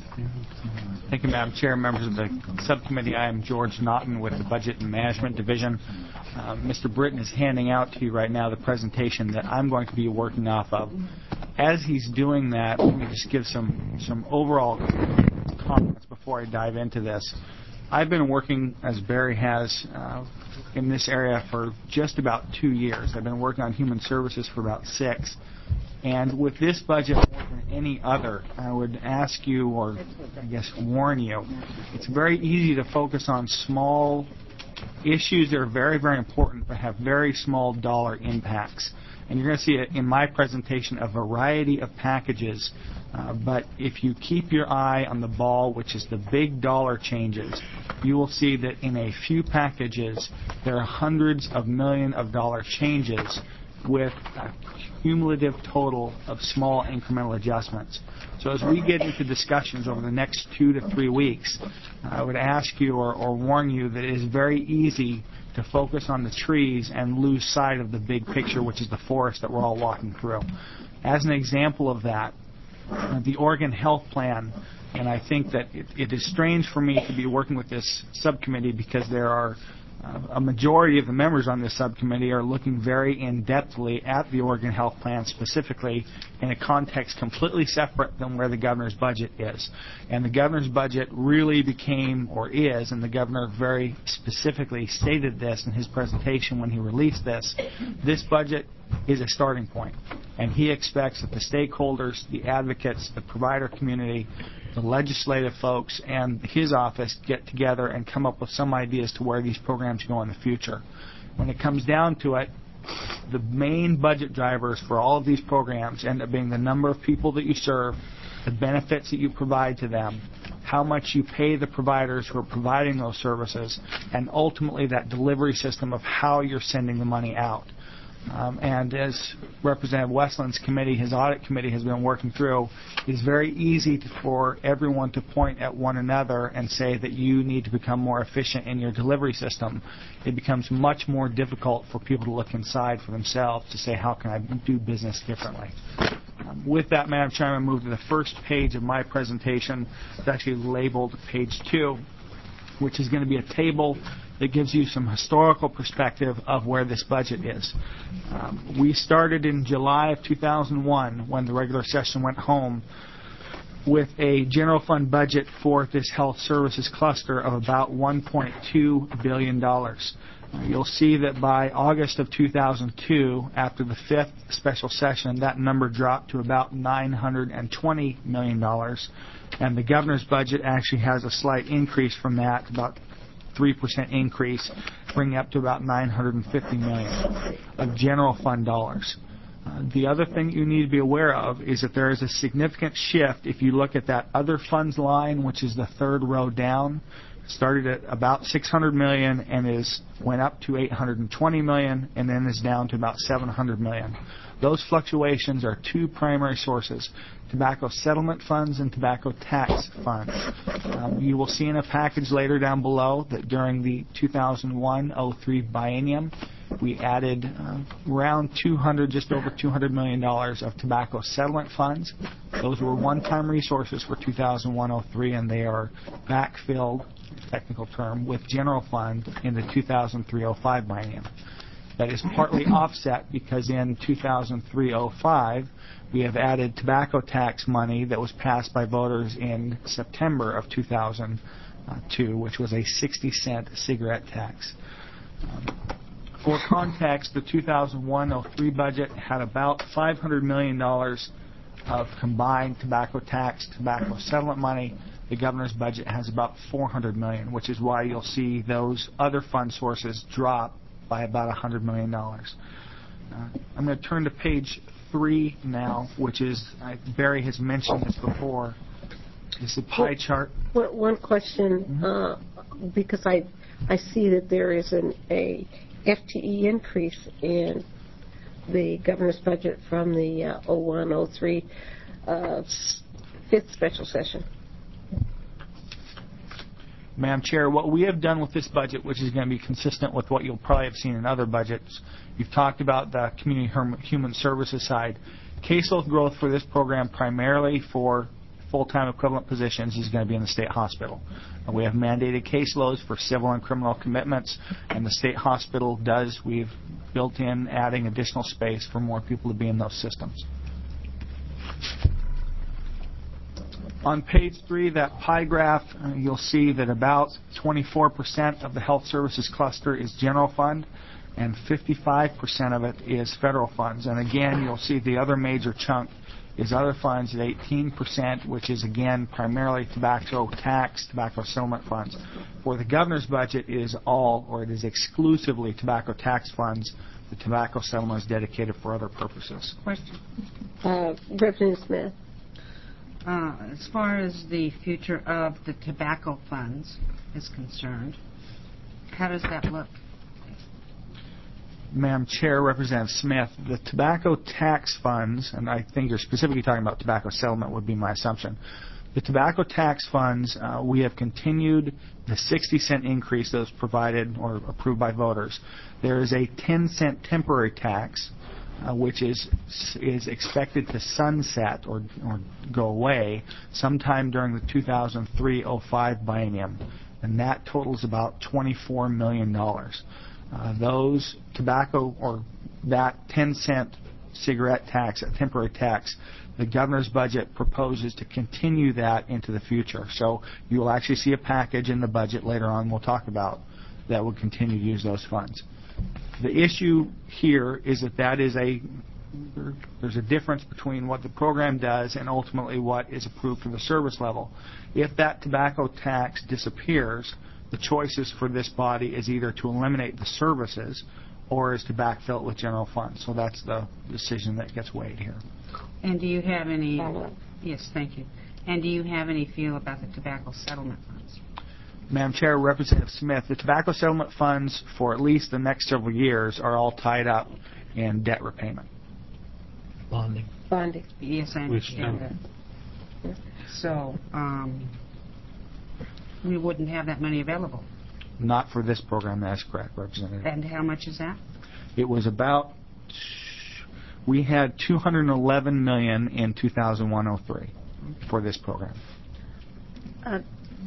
Thank you, Madam Chair, members of the subcommittee. I am George Naughton with the Budget and Management Division. Uh, Mister Britton is handing out to you right now the presentation that I'm going to be working off of. As he's doing that, let me just give some, some overall comments before I dive into this. I've been working, as Barry has, uh, in this area for just about two years. I've been working on human services for about six. And with this budget more than any other, I would ask you, or I guess warn you, it's very easy to focus on small issues that are very, very important but have very small dollar impacts. And you're going to see in my presentation a variety of packages. Uh, but if you keep your eye on the ball, which is the big dollar changes, you will see that in a few packages there are hundreds of million of dollar changes with a cumulative total of small incremental adjustments. So as we get into discussions over the next two to three weeks, I would ask you or, or warn you that it is very easy to focus on the trees and lose sight of the big picture, which is the forest that we're all walking through. As an example of that, uh, the Oregon Health Plan, and I think that it, it is strange for me to be working with this subcommittee because there are Uh, a majority of the members on this subcommittee are looking very in-depthly at the Oregon Health Plan specifically in a context completely separate than where the governor's budget is. And the governor's budget really became, or is, and the governor very specifically stated this in his presentation when he released this, this budget is a starting point. And he expects that the stakeholders, the advocates, the provider community, the legislative folks, and his office get together and come up with some ideas to where these programs go in the future. When it comes down to it, the main budget drivers for all of these programs end up being the number of people that you serve, the benefits that you provide to them, how much you pay the providers who are providing those services, and ultimately that delivery system of how you're sending the money out. Um, and as Representative Westland's committee, his audit committee, has been working through, it's very easy to, for everyone to point at one another and say that you need to become more efficient in your delivery system. It becomes much more difficult for people to look inside for themselves to say, how can I do business differently? Um, with that, Madam Chair, I'm going to move to the first page of my presentation. It's actually labeled page two, which is going to be a table that gives you some historical perspective of where this budget is. Um, we started in July of two thousand one when the regular session went home with a general fund budget for this health services cluster of about one point two billion dollars. Uh, you'll see that by August of two thousand two, after the fifth special session, that number dropped to about nine hundred twenty million dollars. And the governor's budget actually has a slight increase from that, about three percent increase, bringing up to about nine hundred fifty million dollars of general fund dollars. Uh, the other thing you need to be aware of is that there is a significant shift if you look at that other funds line, which is the third row down. Started at about six hundred million dollars and is went up to eight hundred twenty million dollars and then is down to about seven hundred million dollars. Those fluctuations are two primary sources: tobacco settlement funds and tobacco tax funds. Um, you will see in a package later down below that during the two thousand one oh three biennium, we added uh, around two hundred, just over two hundred million dollars of tobacco settlement funds. Those were one-time resources for two thousand one oh three, and they are backfilled, technical term, with general fund in the two thousand three oh five biennium. That is partly offset because in two thousand three oh five, we have added tobacco tax money that was passed by voters in September of two thousand two, which was a sixty cent cigarette tax. For context, the two thousand one oh three budget had about five hundred million dollars of combined tobacco tax, tobacco settlement money. The governor's budget has about four hundred million dollars, which is why you'll see those other fund sources drop by about one hundred million dollars. Uh, I'm going to turn to page three now, which is, uh, Barry has mentioned this before, is the pie chart. One one question, uh, because I I see that there is an a F T E increase in the governor's budget from the uh, oh one oh three uh, fifth special session. Madam Chair, what we have done with this budget, which is going to be consistent with what you'll probably have seen in other budgets, you've talked about the community human services side. Caseload growth for this program, primarily for full-time equivalent positions, is going to be in the state hospital. Uh, we have mandated caseloads for civil and criminal commitments, and the state hospital does, we've built in adding additional space for more people to be in those systems. On page three, that pie graph, uh, you'll see that about twenty-four percent of the health services cluster is general fund, and fifty-five percent of it is federal funds. And again, you'll see the other major chunk is other funds at eighteen percent, which is, again, primarily tobacco tax, tobacco settlement funds. For the governor's budget, it is all, or it is exclusively tobacco tax funds. The tobacco settlement is dedicated for other purposes. Question. Uh, Representative Smith. Uh, as far as the future of the tobacco funds is concerned, how does that look? Madam Chair, Representative Smith, the tobacco tax funds, and I think you're specifically talking about tobacco settlement would be my assumption. The tobacco tax funds, uh, we have continued the sixty cent increase that was provided or approved by voters. There is a ten cent temporary tax, uh, which is is expected to sunset or, or go away sometime during the two thousand three oh five biennium, and that totals about twenty-four million dollars. Uh, those tobacco or that ten cent cigarette tax, a temporary tax, the governor's budget proposes to continue that into the future. So you will actually see a package in the budget later on we'll talk about that will continue to use those funds. The issue here is that that is a there's a difference between what the program does and ultimately what is approved for the service level. If that tobacco tax disappears, the choices for this body is either to eliminate the services or is to backfill it with general funds. So that's the decision that gets weighed here. And do you have any... Yes, thank you. And do you have any feel about the tobacco settlement funds? Madam Chair, Representative Smith, the tobacco settlement funds for at least the next several years are all tied up in debt repayment. Bonding. Bonding. Yes, I understand that. So, um, we wouldn't have that money available. Not for this program, that's correct, Representative. And how much is that? It was about, we had two hundred eleven million dollars in two thousand one oh three for this program. Uh,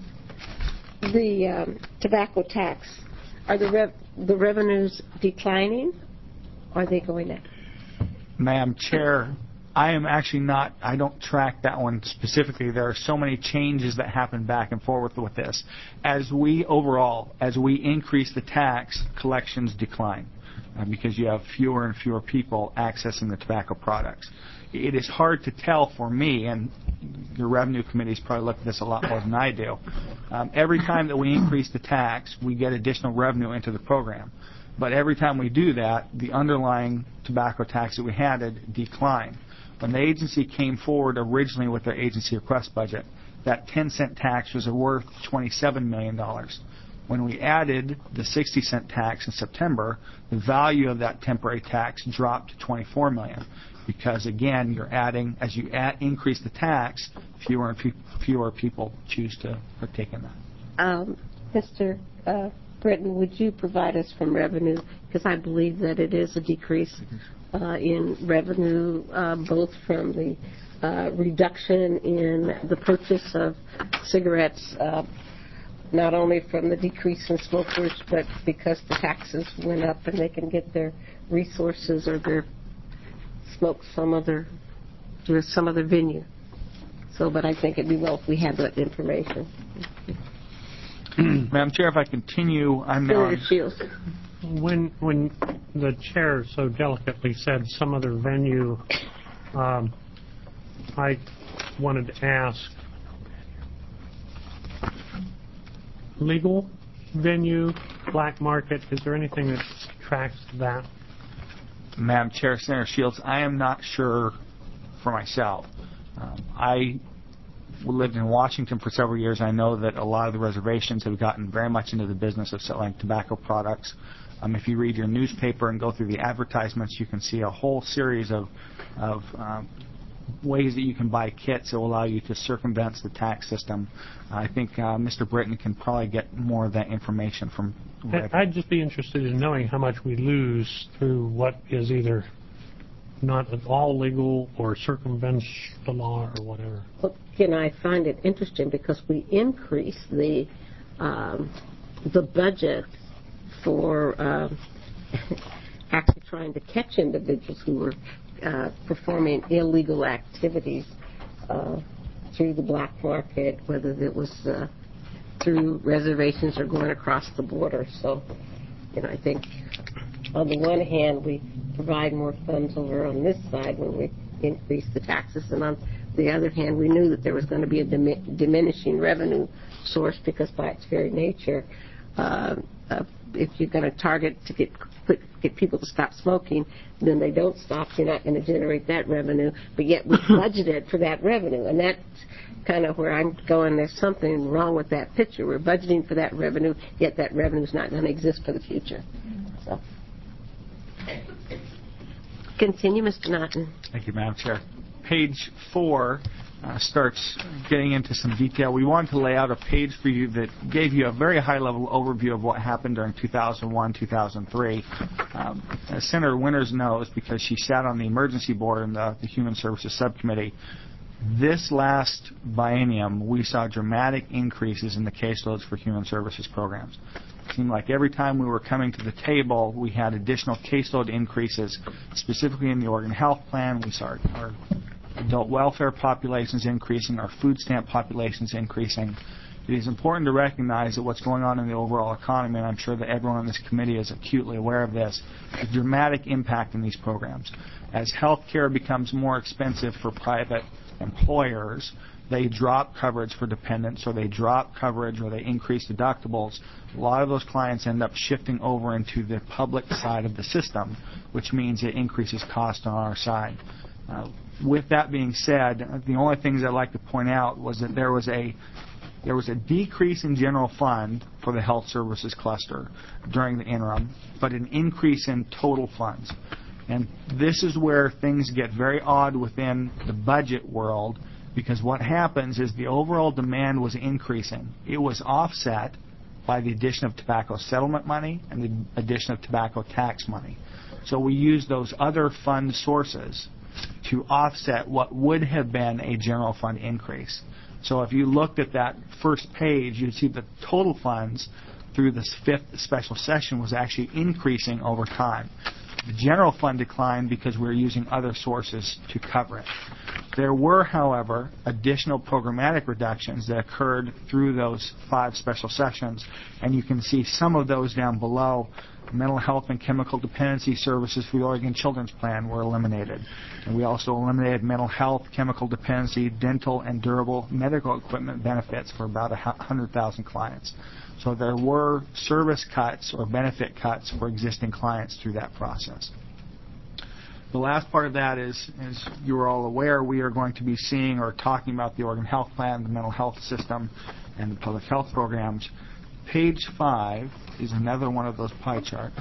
the um, tobacco tax, are the rev- the revenues declining or are they going up? Madam Chair, I am actually not, I don't track that one specifically. There are so many changes that happen back and forth with this. As we overall, as we increase the tax, collections decline uh, because you have fewer and fewer people accessing the tobacco products. It is hard to tell for me, and your revenue committees probably look at this a lot more than I do. Um, every time that we increase the tax, we get additional revenue into the program. But every time we do that, the underlying tobacco tax that we had had declined. When the agency came forward originally with their agency request budget, that ten cent tax was worth twenty-seven million dollars. When we added the sixty cent tax in September, the value of that temporary tax dropped to twenty-four million dollars because, again, you're adding, as you add, increase the tax, fewer and fe- fewer people choose to partake in that. Um, Mister Uh, Britton, would you provide us from revenue? Because I believe that it is a decrease uh, in revenue, uh, both from the uh, reduction in the purchase of cigarettes, uh, not only from the decrease in smokers, but because the taxes went up and they can get their resources or their smoke some other, to some other venue. So, but I think it'd be well if we had that information. Madam Chair, if I continue, I'm now Senator on, Shields. When when the chair so delicately said some other venue, um, I wanted to ask, legal venue, black market, is there anything that tracks that? Madam Chair, Senator Shields, I am not sure for myself. Um, I lived in Washington for several years. I know that a lot of the reservations have gotten very much into the business of selling tobacco products. Um, if you read your newspaper and go through the advertisements, you can see a whole series of, of um, ways that you can buy kits that will allow you to circumvent the tax system. I think uh, Mister Britton can probably get more of that information from Rick. I'd just be interested in knowing how much we lose through what is either not at all legal or circumvents the law or whatever. Well, again, I find it interesting because we increase the um, the budget for um, actually trying to catch individuals who were uh, performing illegal activities uh, through the black market, whether it was uh, through reservations or going across the border. So, you know, I think on the one hand, we provide more funds over on this side when we increase the taxes, and on the other hand, we knew that there was going to be a dimi- diminishing revenue source because by its very nature, uh, uh, if you're going to target to get get people to stop smoking, then they don't stop. You're not going to generate that revenue, but yet we budgeted for that revenue, and that's kind of where I'm going. There's something wrong with that picture. We're budgeting for that revenue, yet that revenue is not going to exist for the future. So, continue, Mister Naughton. Thank you, Madam Chair. Page four uh, starts getting into some detail. We wanted to lay out a page for you that gave you a very high-level overview of what happened during two thousand one, two thousand three. Um, as Senator Winters knows, because she sat on the emergency board in the, the Human Services Subcommittee, this last biennium, we saw dramatic increases in the caseloads for human services programs. It seemed like every time we were coming to the table, we had additional caseload increases, specifically in the Oregon Health Plan. We saw our, our adult welfare populations increasing, our food stamp populations increasing. It is important to recognize that what's going on in the overall economy, and I'm sure that everyone on this committee is acutely aware of this, the dramatic impact in these programs. As health care becomes more expensive for private employers, they drop coverage for dependents, or they drop coverage, or they increase deductibles. A lot of those clients end up shifting over into the public side of the system, which means it increases cost on our side. Uh, with that being said, the only things I'd like to point out was that there was a there was a decrease in general fund for the health services cluster during the interim, but an increase in total funds. And this is where things get very odd within the budget world, because what happens is the overall demand was increasing. It was offset by the addition of tobacco settlement money and the addition of tobacco tax money. So we used those other fund sources to offset what would have been a general fund increase. So if you looked at that first page, you'd see the total funds through this fifth special session was actually increasing over time. The general fund declined because we were using other sources to cover it. There were, however, additional programmatic reductions that occurred through those five special sessions, and you can see some of those down below. Mental health and chemical dependency services for the Oregon Children's Plan were eliminated. And we also eliminated mental health, chemical dependency, dental, and durable medical equipment benefits for about one hundred thousand clients. So there were service cuts or benefit cuts for existing clients through that process. The last part of that is, as you are all aware, we are going to be seeing or talking about the Oregon Health Plan, the mental health system, and the public health programs. Page five is another one of those pie charts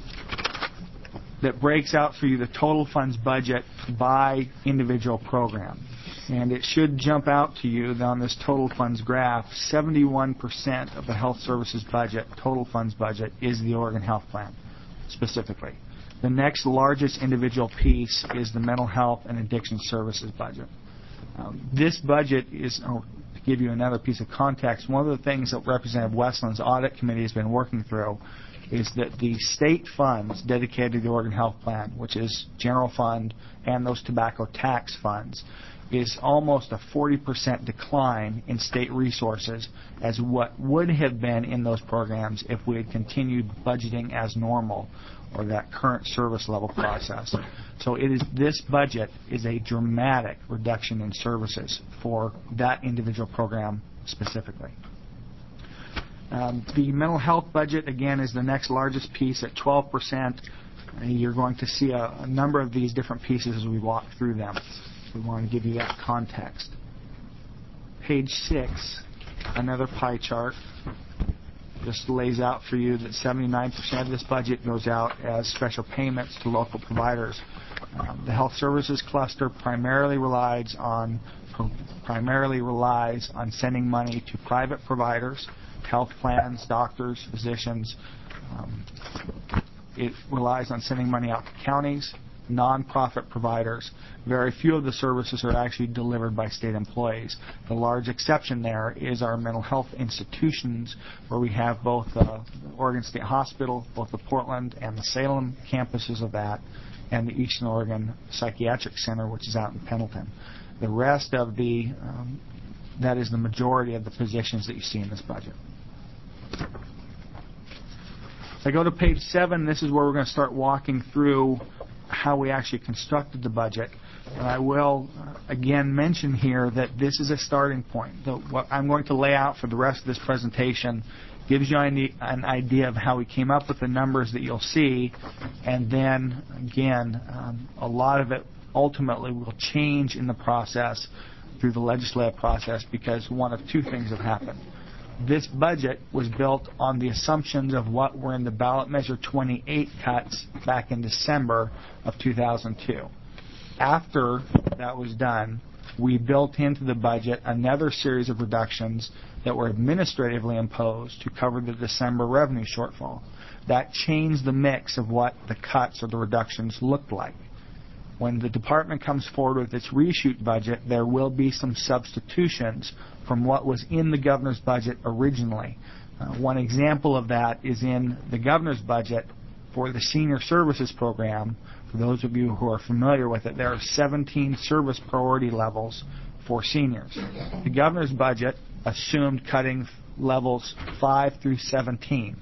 that breaks out for you the total funds budget by individual program. And it should jump out to you that on this total funds graph, seventy-one percent of the health services budget, total funds budget, is the Oregon Health Plan specifically. The next largest individual piece is the mental health and addiction services budget. Um, this budget is, oh, to give you another piece of context, one of the things that Representative Westland's audit committee has been working through is that the state funds dedicated to the Oregon Health Plan, which is general fund and those tobacco tax funds, is almost a forty percent decline in state resources as what would have been in those programs if we had continued budgeting as normal, or that current service level process. So it is, this budget is a dramatic reduction in services for that individual program specifically. Um, the mental health budget, again, is the next largest piece at twelve percent. And you're going to see a, a number of these different pieces as we walk through them. We want to give you that context. Page six, another pie chart, just lays out for you that seventy-nine percent of this budget goes out as special payments to local providers. Um, the health services cluster primarily relies on primarily relies on sending money to private providers, health plans, doctors, physicians. Um, it relies on sending money out to counties, non-profit providers. Very few of the services are actually delivered by state employees. The large exception there is our mental health institutions, where we have both the Oregon State Hospital, both the Portland and the Salem campuses of that, and the Eastern Oregon Psychiatric Center, which is out in Pendleton. The rest of the, um, that is the majority of the positions that you see in this budget. If I go to page seven, this is where we're going to start walking through how we actually constructed the budget. And I will, uh, again, mention here that this is a starting point. The, what I'm going to lay out for the rest of this presentation gives you an idea of how we came up with the numbers that you'll see. And then, again, um, a lot of it ultimately will change in the process through the legislative process, because one of two things have happened. This budget was built on the assumptions of what were in the ballot measure twenty-eight cuts back in December of two thousand two. After that was done, we built into the budget another series of reductions that were administratively imposed to cover the December revenue shortfall. That changed the mix of what the cuts or the reductions looked like. When the department comes forward with its reshoot budget, there will be some substitutions from what was in the governor's budget originally. Uh, one example of that is in the governor's budget for the senior services program. For those of you who are familiar with it, there are seventeen service priority levels for seniors. The governor's budget assumed cutting levels five through seventeen.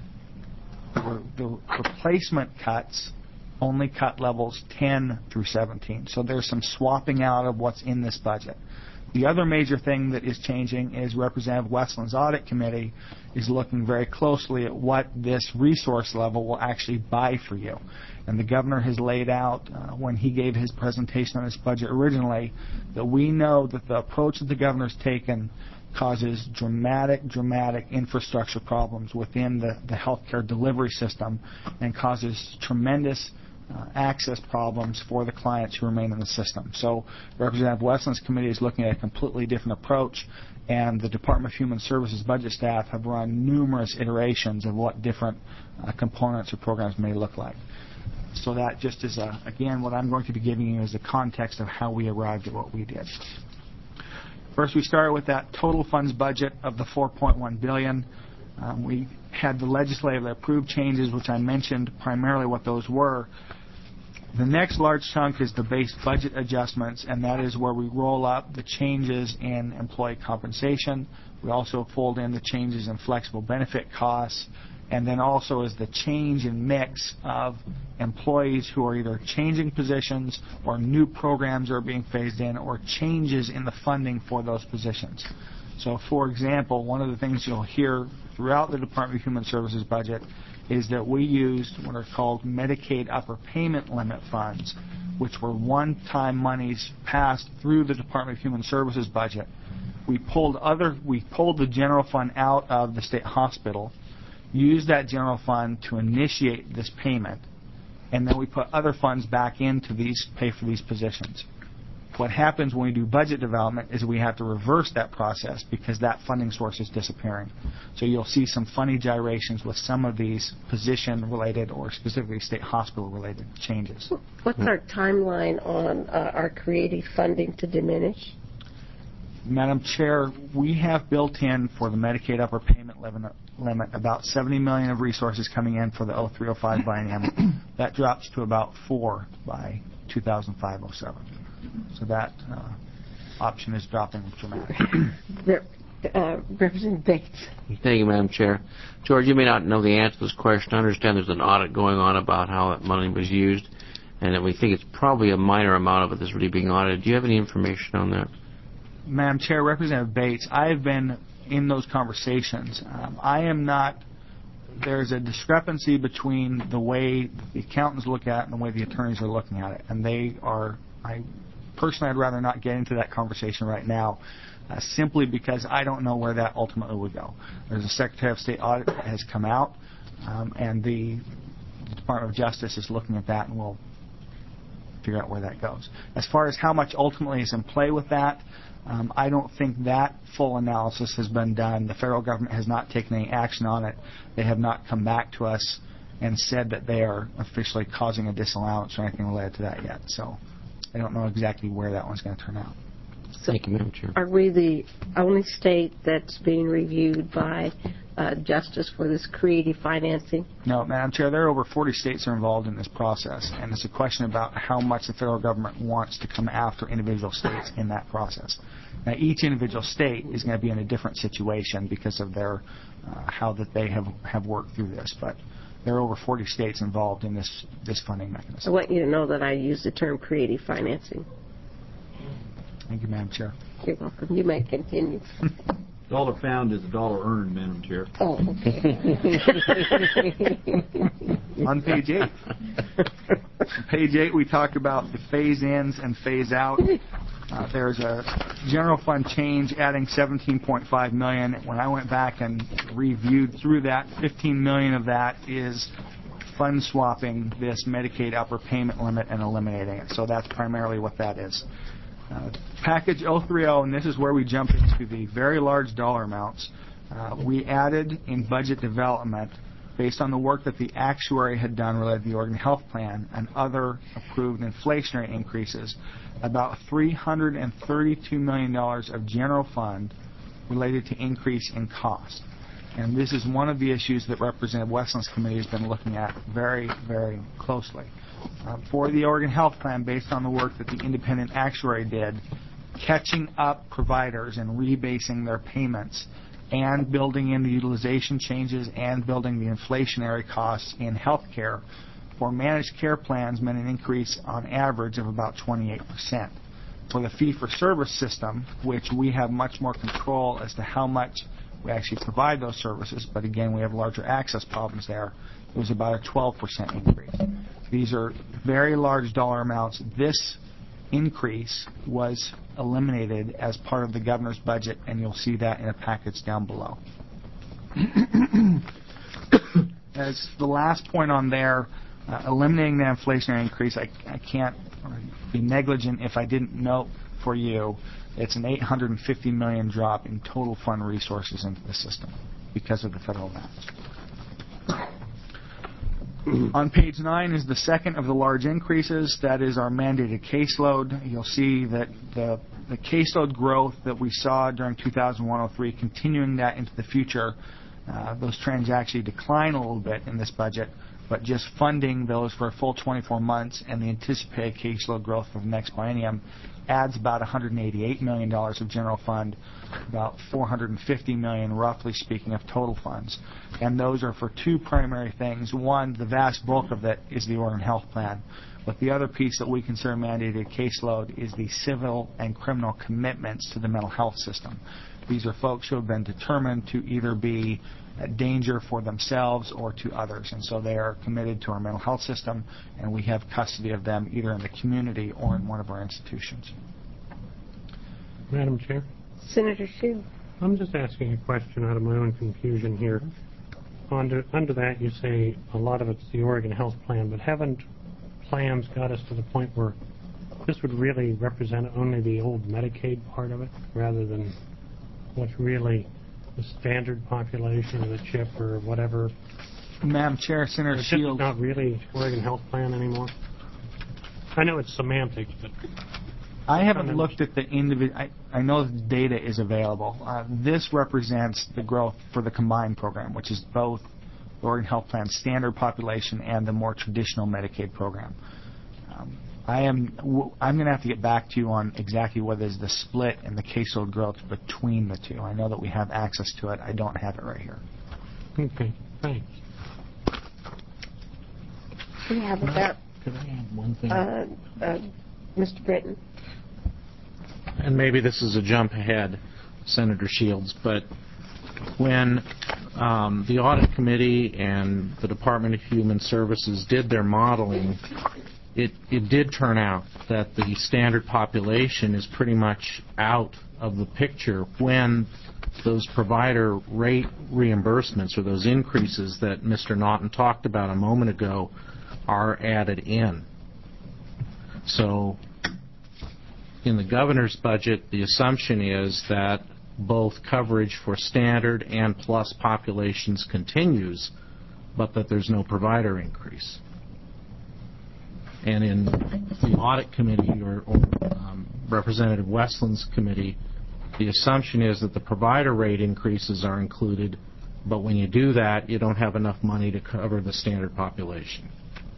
The replacement cuts only cut levels ten through seventeen. So there's some swapping out of what's in this budget. The other major thing that is changing is Representative Westland's audit committee is looking very closely at what this resource level will actually buy for you. And the governor has laid out, uh, when he gave his presentation on this budget originally, that we know that the approach that the governor's taken causes dramatic, dramatic infrastructure problems within the, the healthcare delivery system, and causes tremendous uh, access problems for the clients who remain in the system. So Representative Westland's committee is looking at a completely different approach, and the Department of Human Services budget staff have run numerous iterations of what different uh, components or programs may look like. So that just is, a, again, what I'm going to be giving you is the context of how we arrived at what we did. First, we started with that total funds budget of the four point one billion dollars. Um, we had the legislatively approved changes, which I mentioned primarily what those were. The next large chunk is the base budget adjustments, and that is where we roll up the changes in employee compensation. We also fold in the changes in flexible benefit costs, and then also is the change in mix of employees who are either changing positions or new programs are being phased in, or changes in the funding for those positions. So, for example, one of the things you'll hear throughout the Department of Human Services budget is that we used what are called Medicaid upper payment limit funds, which were one-time monies passed through the Department of Human Services budget. We pulled other, we pulled the general fund out of the state hospital, used that general fund to initiate this payment, and then we put other funds back into these, pay for these positions. What happens when we do budget development is we have to reverse that process because that funding source is disappearing. So you'll see some funny gyrations with some of these position-related or specifically state hospital-related changes. What's our timeline on uh, our creative funding to diminish? Madam Chair, we have built in for the Medicaid upper payment limit, limit about seventy million dollars of resources coming in for the oh three oh five biennium. That drops to about four by two thousand five oh seven. So that uh, option is dropping dramatically. Uh, Representative Bates. Thank you, Madam Chair. George, you may not know the answer to this question. I understand there's an audit going on about how that money was used, and that we think it's probably a minor amount of it that's really being audited. Do you have any information on that? Madam Chair, Representative Bates, I have been in those conversations. Um, I am not. There's a discrepancy between the way the accountants look at it and the way the attorneys are looking at it, and they are. I personally, I'd rather not get into that conversation right now. Uh, simply because I don't know where that ultimately would go. There's a Secretary of State audit that has come out, um, and the Department of Justice is looking at that, and we'll figure out where that goes. As far as how much ultimately is in play with that, um, I don't think that full analysis has been done. The federal government has not taken any action on it. They have not come back to us and said that they are officially causing a disallowance or anything related to that yet. So I don't know exactly where that one's going to turn out. So Thank you, Madam Chair. Are we the only state that's being reviewed by uh, Justice for this creative financing? No, Madam Chair, there are over forty states that are involved in this process, and it's a question about how much the federal government wants to come after individual states in that process. Now, each individual state is going to be in a different situation because of their uh, how that they have, have worked through this, but there are over forty states involved in this, this funding mechanism. I want you to know that I use the term creative financing. Thank you, Madam Chair. You're welcome. You may continue. Dollar found is a dollar earned, Madam Chair. Oh, okay. On page eight. On page eight, we talk about the phase-ins and phase-out. Uh, there's a general fund change adding seventeen point five million dollars. When I went back and reviewed through that, fifteen million dollars of that is fund swapping this Medicaid upper payment limit and eliminating it. So that's primarily what that is. Uh, package oh three oh, and this is where we jump into the very large dollar amounts. Uh, we added in budget development, based on the work that the actuary had done related to the Oregon Health Plan and other approved inflationary increases, about three hundred thirty-two million dollars of general fund related to increase in cost. And this is one of the issues that Representative Westland's committee has been looking at very, very closely. Uh, for the Oregon Health Plan, based on the work that the independent actuary did, catching up providers and rebasing their payments and building in the utilization changes and building the inflationary costs in health care for managed care plans meant an increase on average of about twenty-eight percent. For the fee-for-service system, which we have much more control as to how much we actually provide those services, but again, we have larger access problems there, it was about a twelve percent increase. These are very large dollar amounts. This increase was eliminated as part of the governor's budget, and you'll see that in a package down below. As the last point on there, uh, eliminating the inflationary increase, I, I can't be negligent if I didn't note for you it's an eight hundred fifty million dollars drop in total fund resources into the system because of the federal match. On page nine is the second of the large increases. That is our mandated caseload. You'll see that the, the caseload growth that we saw during two thousand one oh three, continuing that into the future, uh, those trends actually decline a little bit in this budget, but just funding those for a full twenty-four months and the anticipated caseload growth for the next biennium adds about one hundred eighty-eight million dollars of general fund, about four hundred fifty million dollars, roughly speaking, of total funds. And those are for two primary things. One, the vast bulk of it is the Oregon Health Plan. But the other piece that we consider mandated caseload is the civil and criminal commitments to the mental health system. These are folks who have been determined to either be a danger for themselves or to others. And so they are committed to our mental health system, and we have custody of them either in the community or in one of our institutions. Madam Chair? Senator Hsu. I'm just asking a question out of my own confusion here. Under, under that, you say a lot of it's the Oregon Health Plan, but haven't plans got us to the point where this would really represent only the old Medicaid part of it rather than what's really the standard population or the CHIP or whatever? Madam Chair, Senator Is Shields. not really Oregon Health Plan anymore? I know it's semantics, but I haven't looked at the individual. I, I know the data is available. Uh, this represents the growth for the combined program, which is both the Oregon Health Plan standard population and the more traditional Medicaid program. Um, I am. w- I'm going to have to get back to you on exactly what is the split and the caseload growth between the two. I know that we have access to it. I don't have it right here. Okay, thanks. We have about, Could I add one thing? uh, uh, Mister Britton. And maybe this is a jump ahead, Senator Shields, but when um, the Audit Committee and the Department of Human Services did their modeling, it, it did turn out that the standard population is pretty much out of the picture when those provider rate reimbursements or those increases that Mister Naughton talked about a moment ago are added in. So in the governor's budget, the assumption is that both coverage for standard and plus populations continues, but that there's no provider increase. And in the audit committee or, or um, Representative Westland's committee, the assumption is that the provider rate increases are included, but when you do that, you don't have enough money to cover the standard population.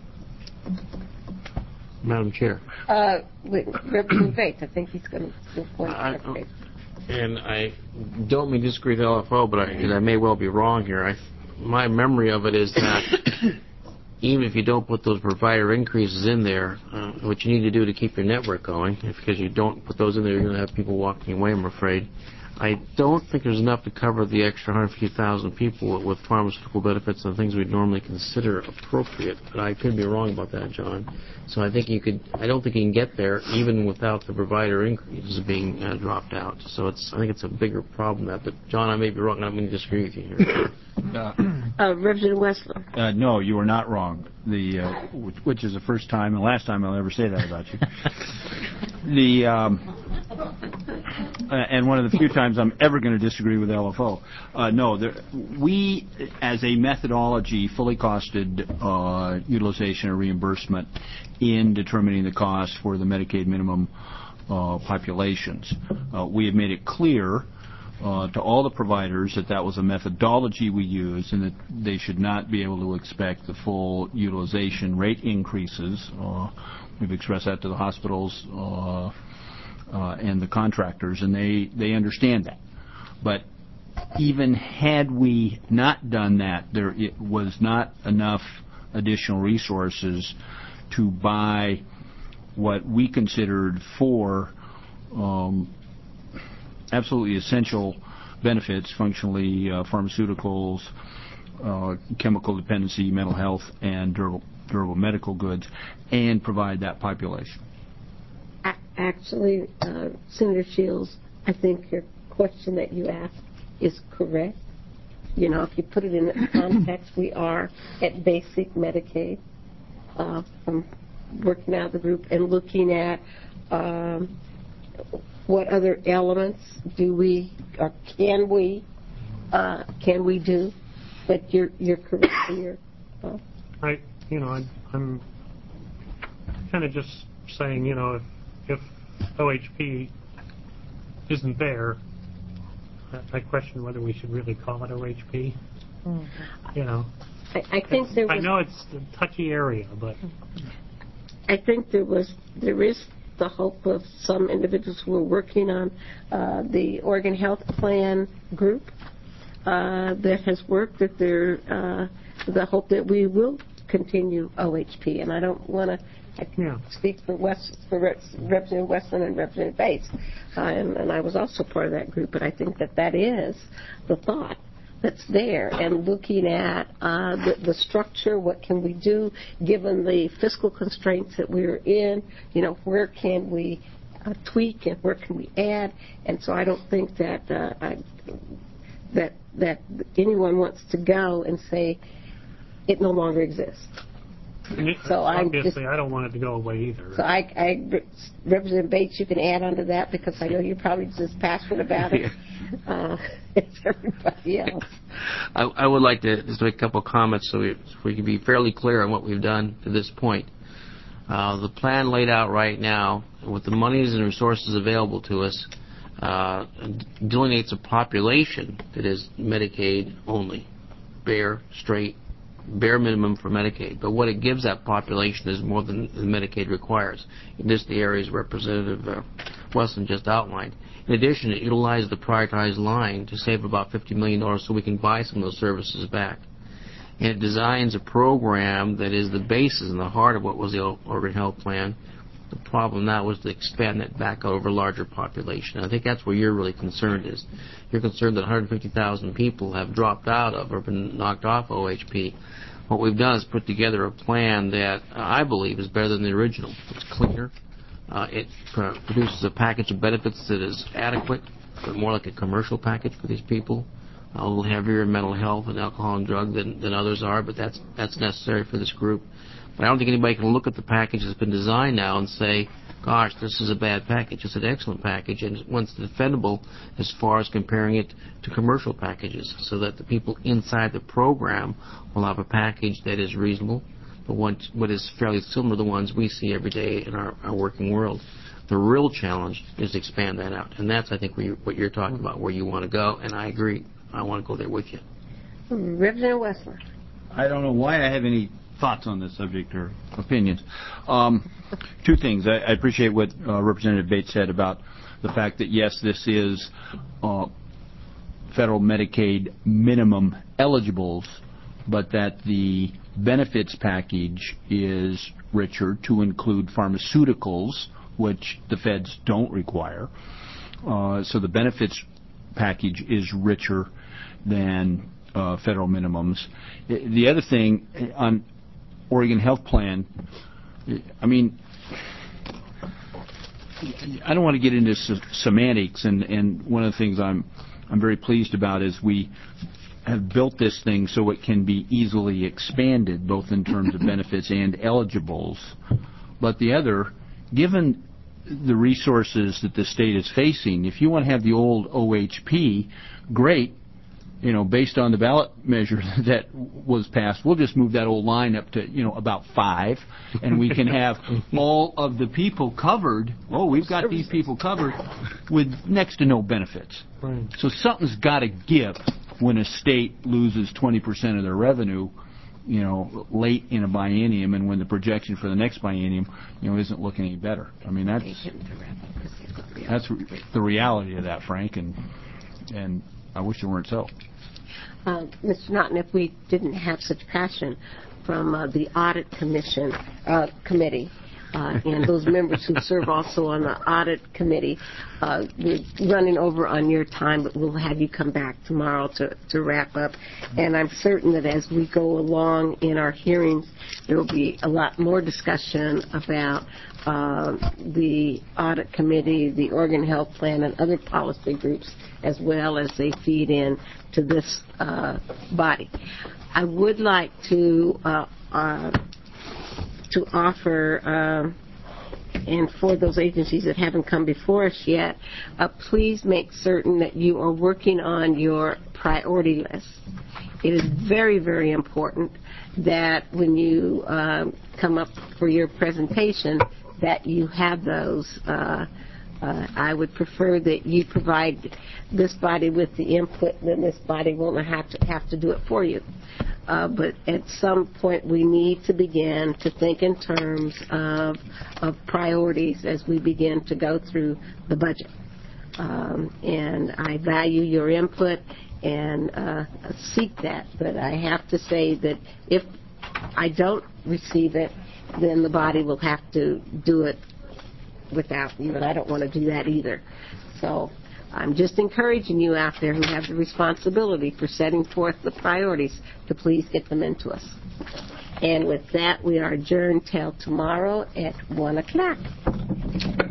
Madam Chair. Uh, wait, Representative Bates, I think he's going to point I- out. Okay. And I don't mean to disagree with L F O, but I, and I may well be wrong here. I, my memory of it is that even if you don't put those provider increases in there, uh, what you need to do to keep your network going, because you don't put those in there, you're going to have people walking away, I'm afraid. I don't think there's enough to cover the extra one hundred fifty thousand people with pharmaceutical benefits and things we'd normally consider appropriate. But I could be wrong about that, John. So I think you could. I don't think you can get there even without the provider increases being uh, dropped out. So it's. I think it's a bigger problem than that. But John, I may be wrong. I'm going to disagree with you here. Uh, Uh, Representative Westland. uh, no, you are not wrong. The uh, which, which is the first time and last time I'll ever say that about you. The um, uh, and one of the few times I'm ever going to disagree with L F O. Uh, no, there, we, as a methodology, fully costed uh, utilization or reimbursement in determining the cost for the Medicaid minimum uh, populations. Uh, we have made it clear Uh, to all the providers that that was a methodology we used and that they should not be able to expect the full utilization rate increases. Uh, we've expressed that to the hospitals uh, uh, and the contractors, and they, they understand that. But even had we not done that, there it was not enough additional resources to buy what we considered for um, absolutely essential benefits, functionally uh, pharmaceuticals, uh, chemical dependency, mental health, and durable, durable medical goods, and provide that population. Actually, uh, Senator Shields, I think your question that you asked is correct. You know, if you put it in the context, we are at basic Medicaid uh, from working out of the group and looking at um, what other elements do we or can we uh, can we do? But you're you're correct here. Uh, I, you know, I, I'm kind of just saying, you know, if, if O H P isn't there, I, I question whether we should really call it O H P. Mm-hmm. You know, I, I think there was. I know it's a touchy area, but I think there was there is the hope of some individuals who are working on uh, the Oregon Health Plan group uh, that has worked, that there uh, the hope that we will continue O H P. And I don't want to yeah. speak for West for Representative Westland and Representative Bates, uh, and, and I was also part of that group. But I think that that is the thought that's there, and looking at uh, the, the structure, what can we do given the fiscal constraints that we're in, you know, where can we uh, tweak and where can we add, and so I don't think that uh, I, that that anyone wants to go and say it no longer exists. So obviously, just, I don't want it to go away either. So I, I, Representative Bates, you can add on to that because I know you're probably just as passionate about it uh, as everybody else. I, I would like to just make a couple of comments so we, so we can be fairly clear on what we've done to this point. Uh, the plan laid out right now, with the monies and resources available to us, uh, delineates a population that is Medicaid only, bare, straight, bare minimum for Medicaid. But what it gives that population is more than Medicaid requires. In just the areas Representative uh, Wesson just outlined. In addition, it utilizes the prioritized line to save about fifty million dollars so we can buy some of those services back. And it designs a program that is the basis and the heart of what was the Oregon Health Plan. The problem now was to expand that back over a larger population. I think that's where you're really concerned is. You're concerned that one hundred fifty thousand people have dropped out of or been knocked off O H P. What we've done is put together a plan that uh, I believe is better than the original. It's cleaner. Uh, it uh, produces a package of benefits that is adequate, but more like a commercial package for these people. A little heavier in mental health and alcohol and drug than, than others are, but that's that's necessary for this group. But I don't think anybody can look at the package that's been designed now and say, gosh, this is a bad package. It's an excellent package, and it's defendable as far as comparing it to commercial packages, so that the people inside the program will have a package that is reasonable, but one, what is fairly similar to the ones we see every day in our, our working world. The real challenge is to expand that out, and that's, I think, what you're, what you're talking about, where you want to go, and I agree. I want to go there with you. Representative Wessler. I don't know why I have any thoughts on this subject or opinions. Um, two things. I, I appreciate what uh, Representative Bates said about the fact that, yes, this is uh, federal Medicaid minimum eligibles, but that the benefits package is richer to include pharmaceuticals, which the feds don't require. Uh, so the benefits package is richer than uh, federal minimums. The other thing on Oregon Health Plan, I mean, I don't want to get into se- semantics, and, and one of the things I'm I'm very pleased about is we have built this thing so it can be easily expanded, both in terms of benefits and eligibles. But the other, given the resources that the state is facing, if you want to have the old O H P, great. You know, based on the ballot measure that was passed, we'll just move that old line up to, you know, about five, and we can have all of the people covered. Oh, we've got these people covered with next to no benefits. Right. So something's got to give when a state loses twenty percent of their revenue, you know, late in a biennium, and when the projection for the next biennium, you know, isn't looking any better. I mean, that's that's the reality of that, Frank, and and I wish it weren't so. Uh, Mister Naughton, if we didn't have such passion from uh, the Audit Commission uh, Committee uh, and those members who serve also on the Audit Committee, uh, we're running over on your time, but we'll have you come back tomorrow to, to wrap up. And I'm certain that as we go along in our hearings, there will be a lot more discussion about uh, the Audit Committee, the Oregon Health Plan, and other policy groups, as well as they feed in to this uh, body. I would like to uh, uh, to offer, uh, and for those agencies that haven't come before us yet, uh, please make certain that you are working on your priority list. It is very, very important that when you uh, come up for your presentation, that you have those. Uh, Uh, I would prefer that you provide this body with the input, then this body won't have to have to do it for you. Uh, but at some point, we need to begin to think in terms of, of priorities as we begin to go through the budget. Um, and I value your input and uh, seek that. But I have to say that if I don't receive it, then the body will have to do it without you, and I don't want to do that either. So I'm just encouraging you out there who have the responsibility for setting forth the priorities to please get them into us. And with that, we are adjourned till tomorrow at one o'clock.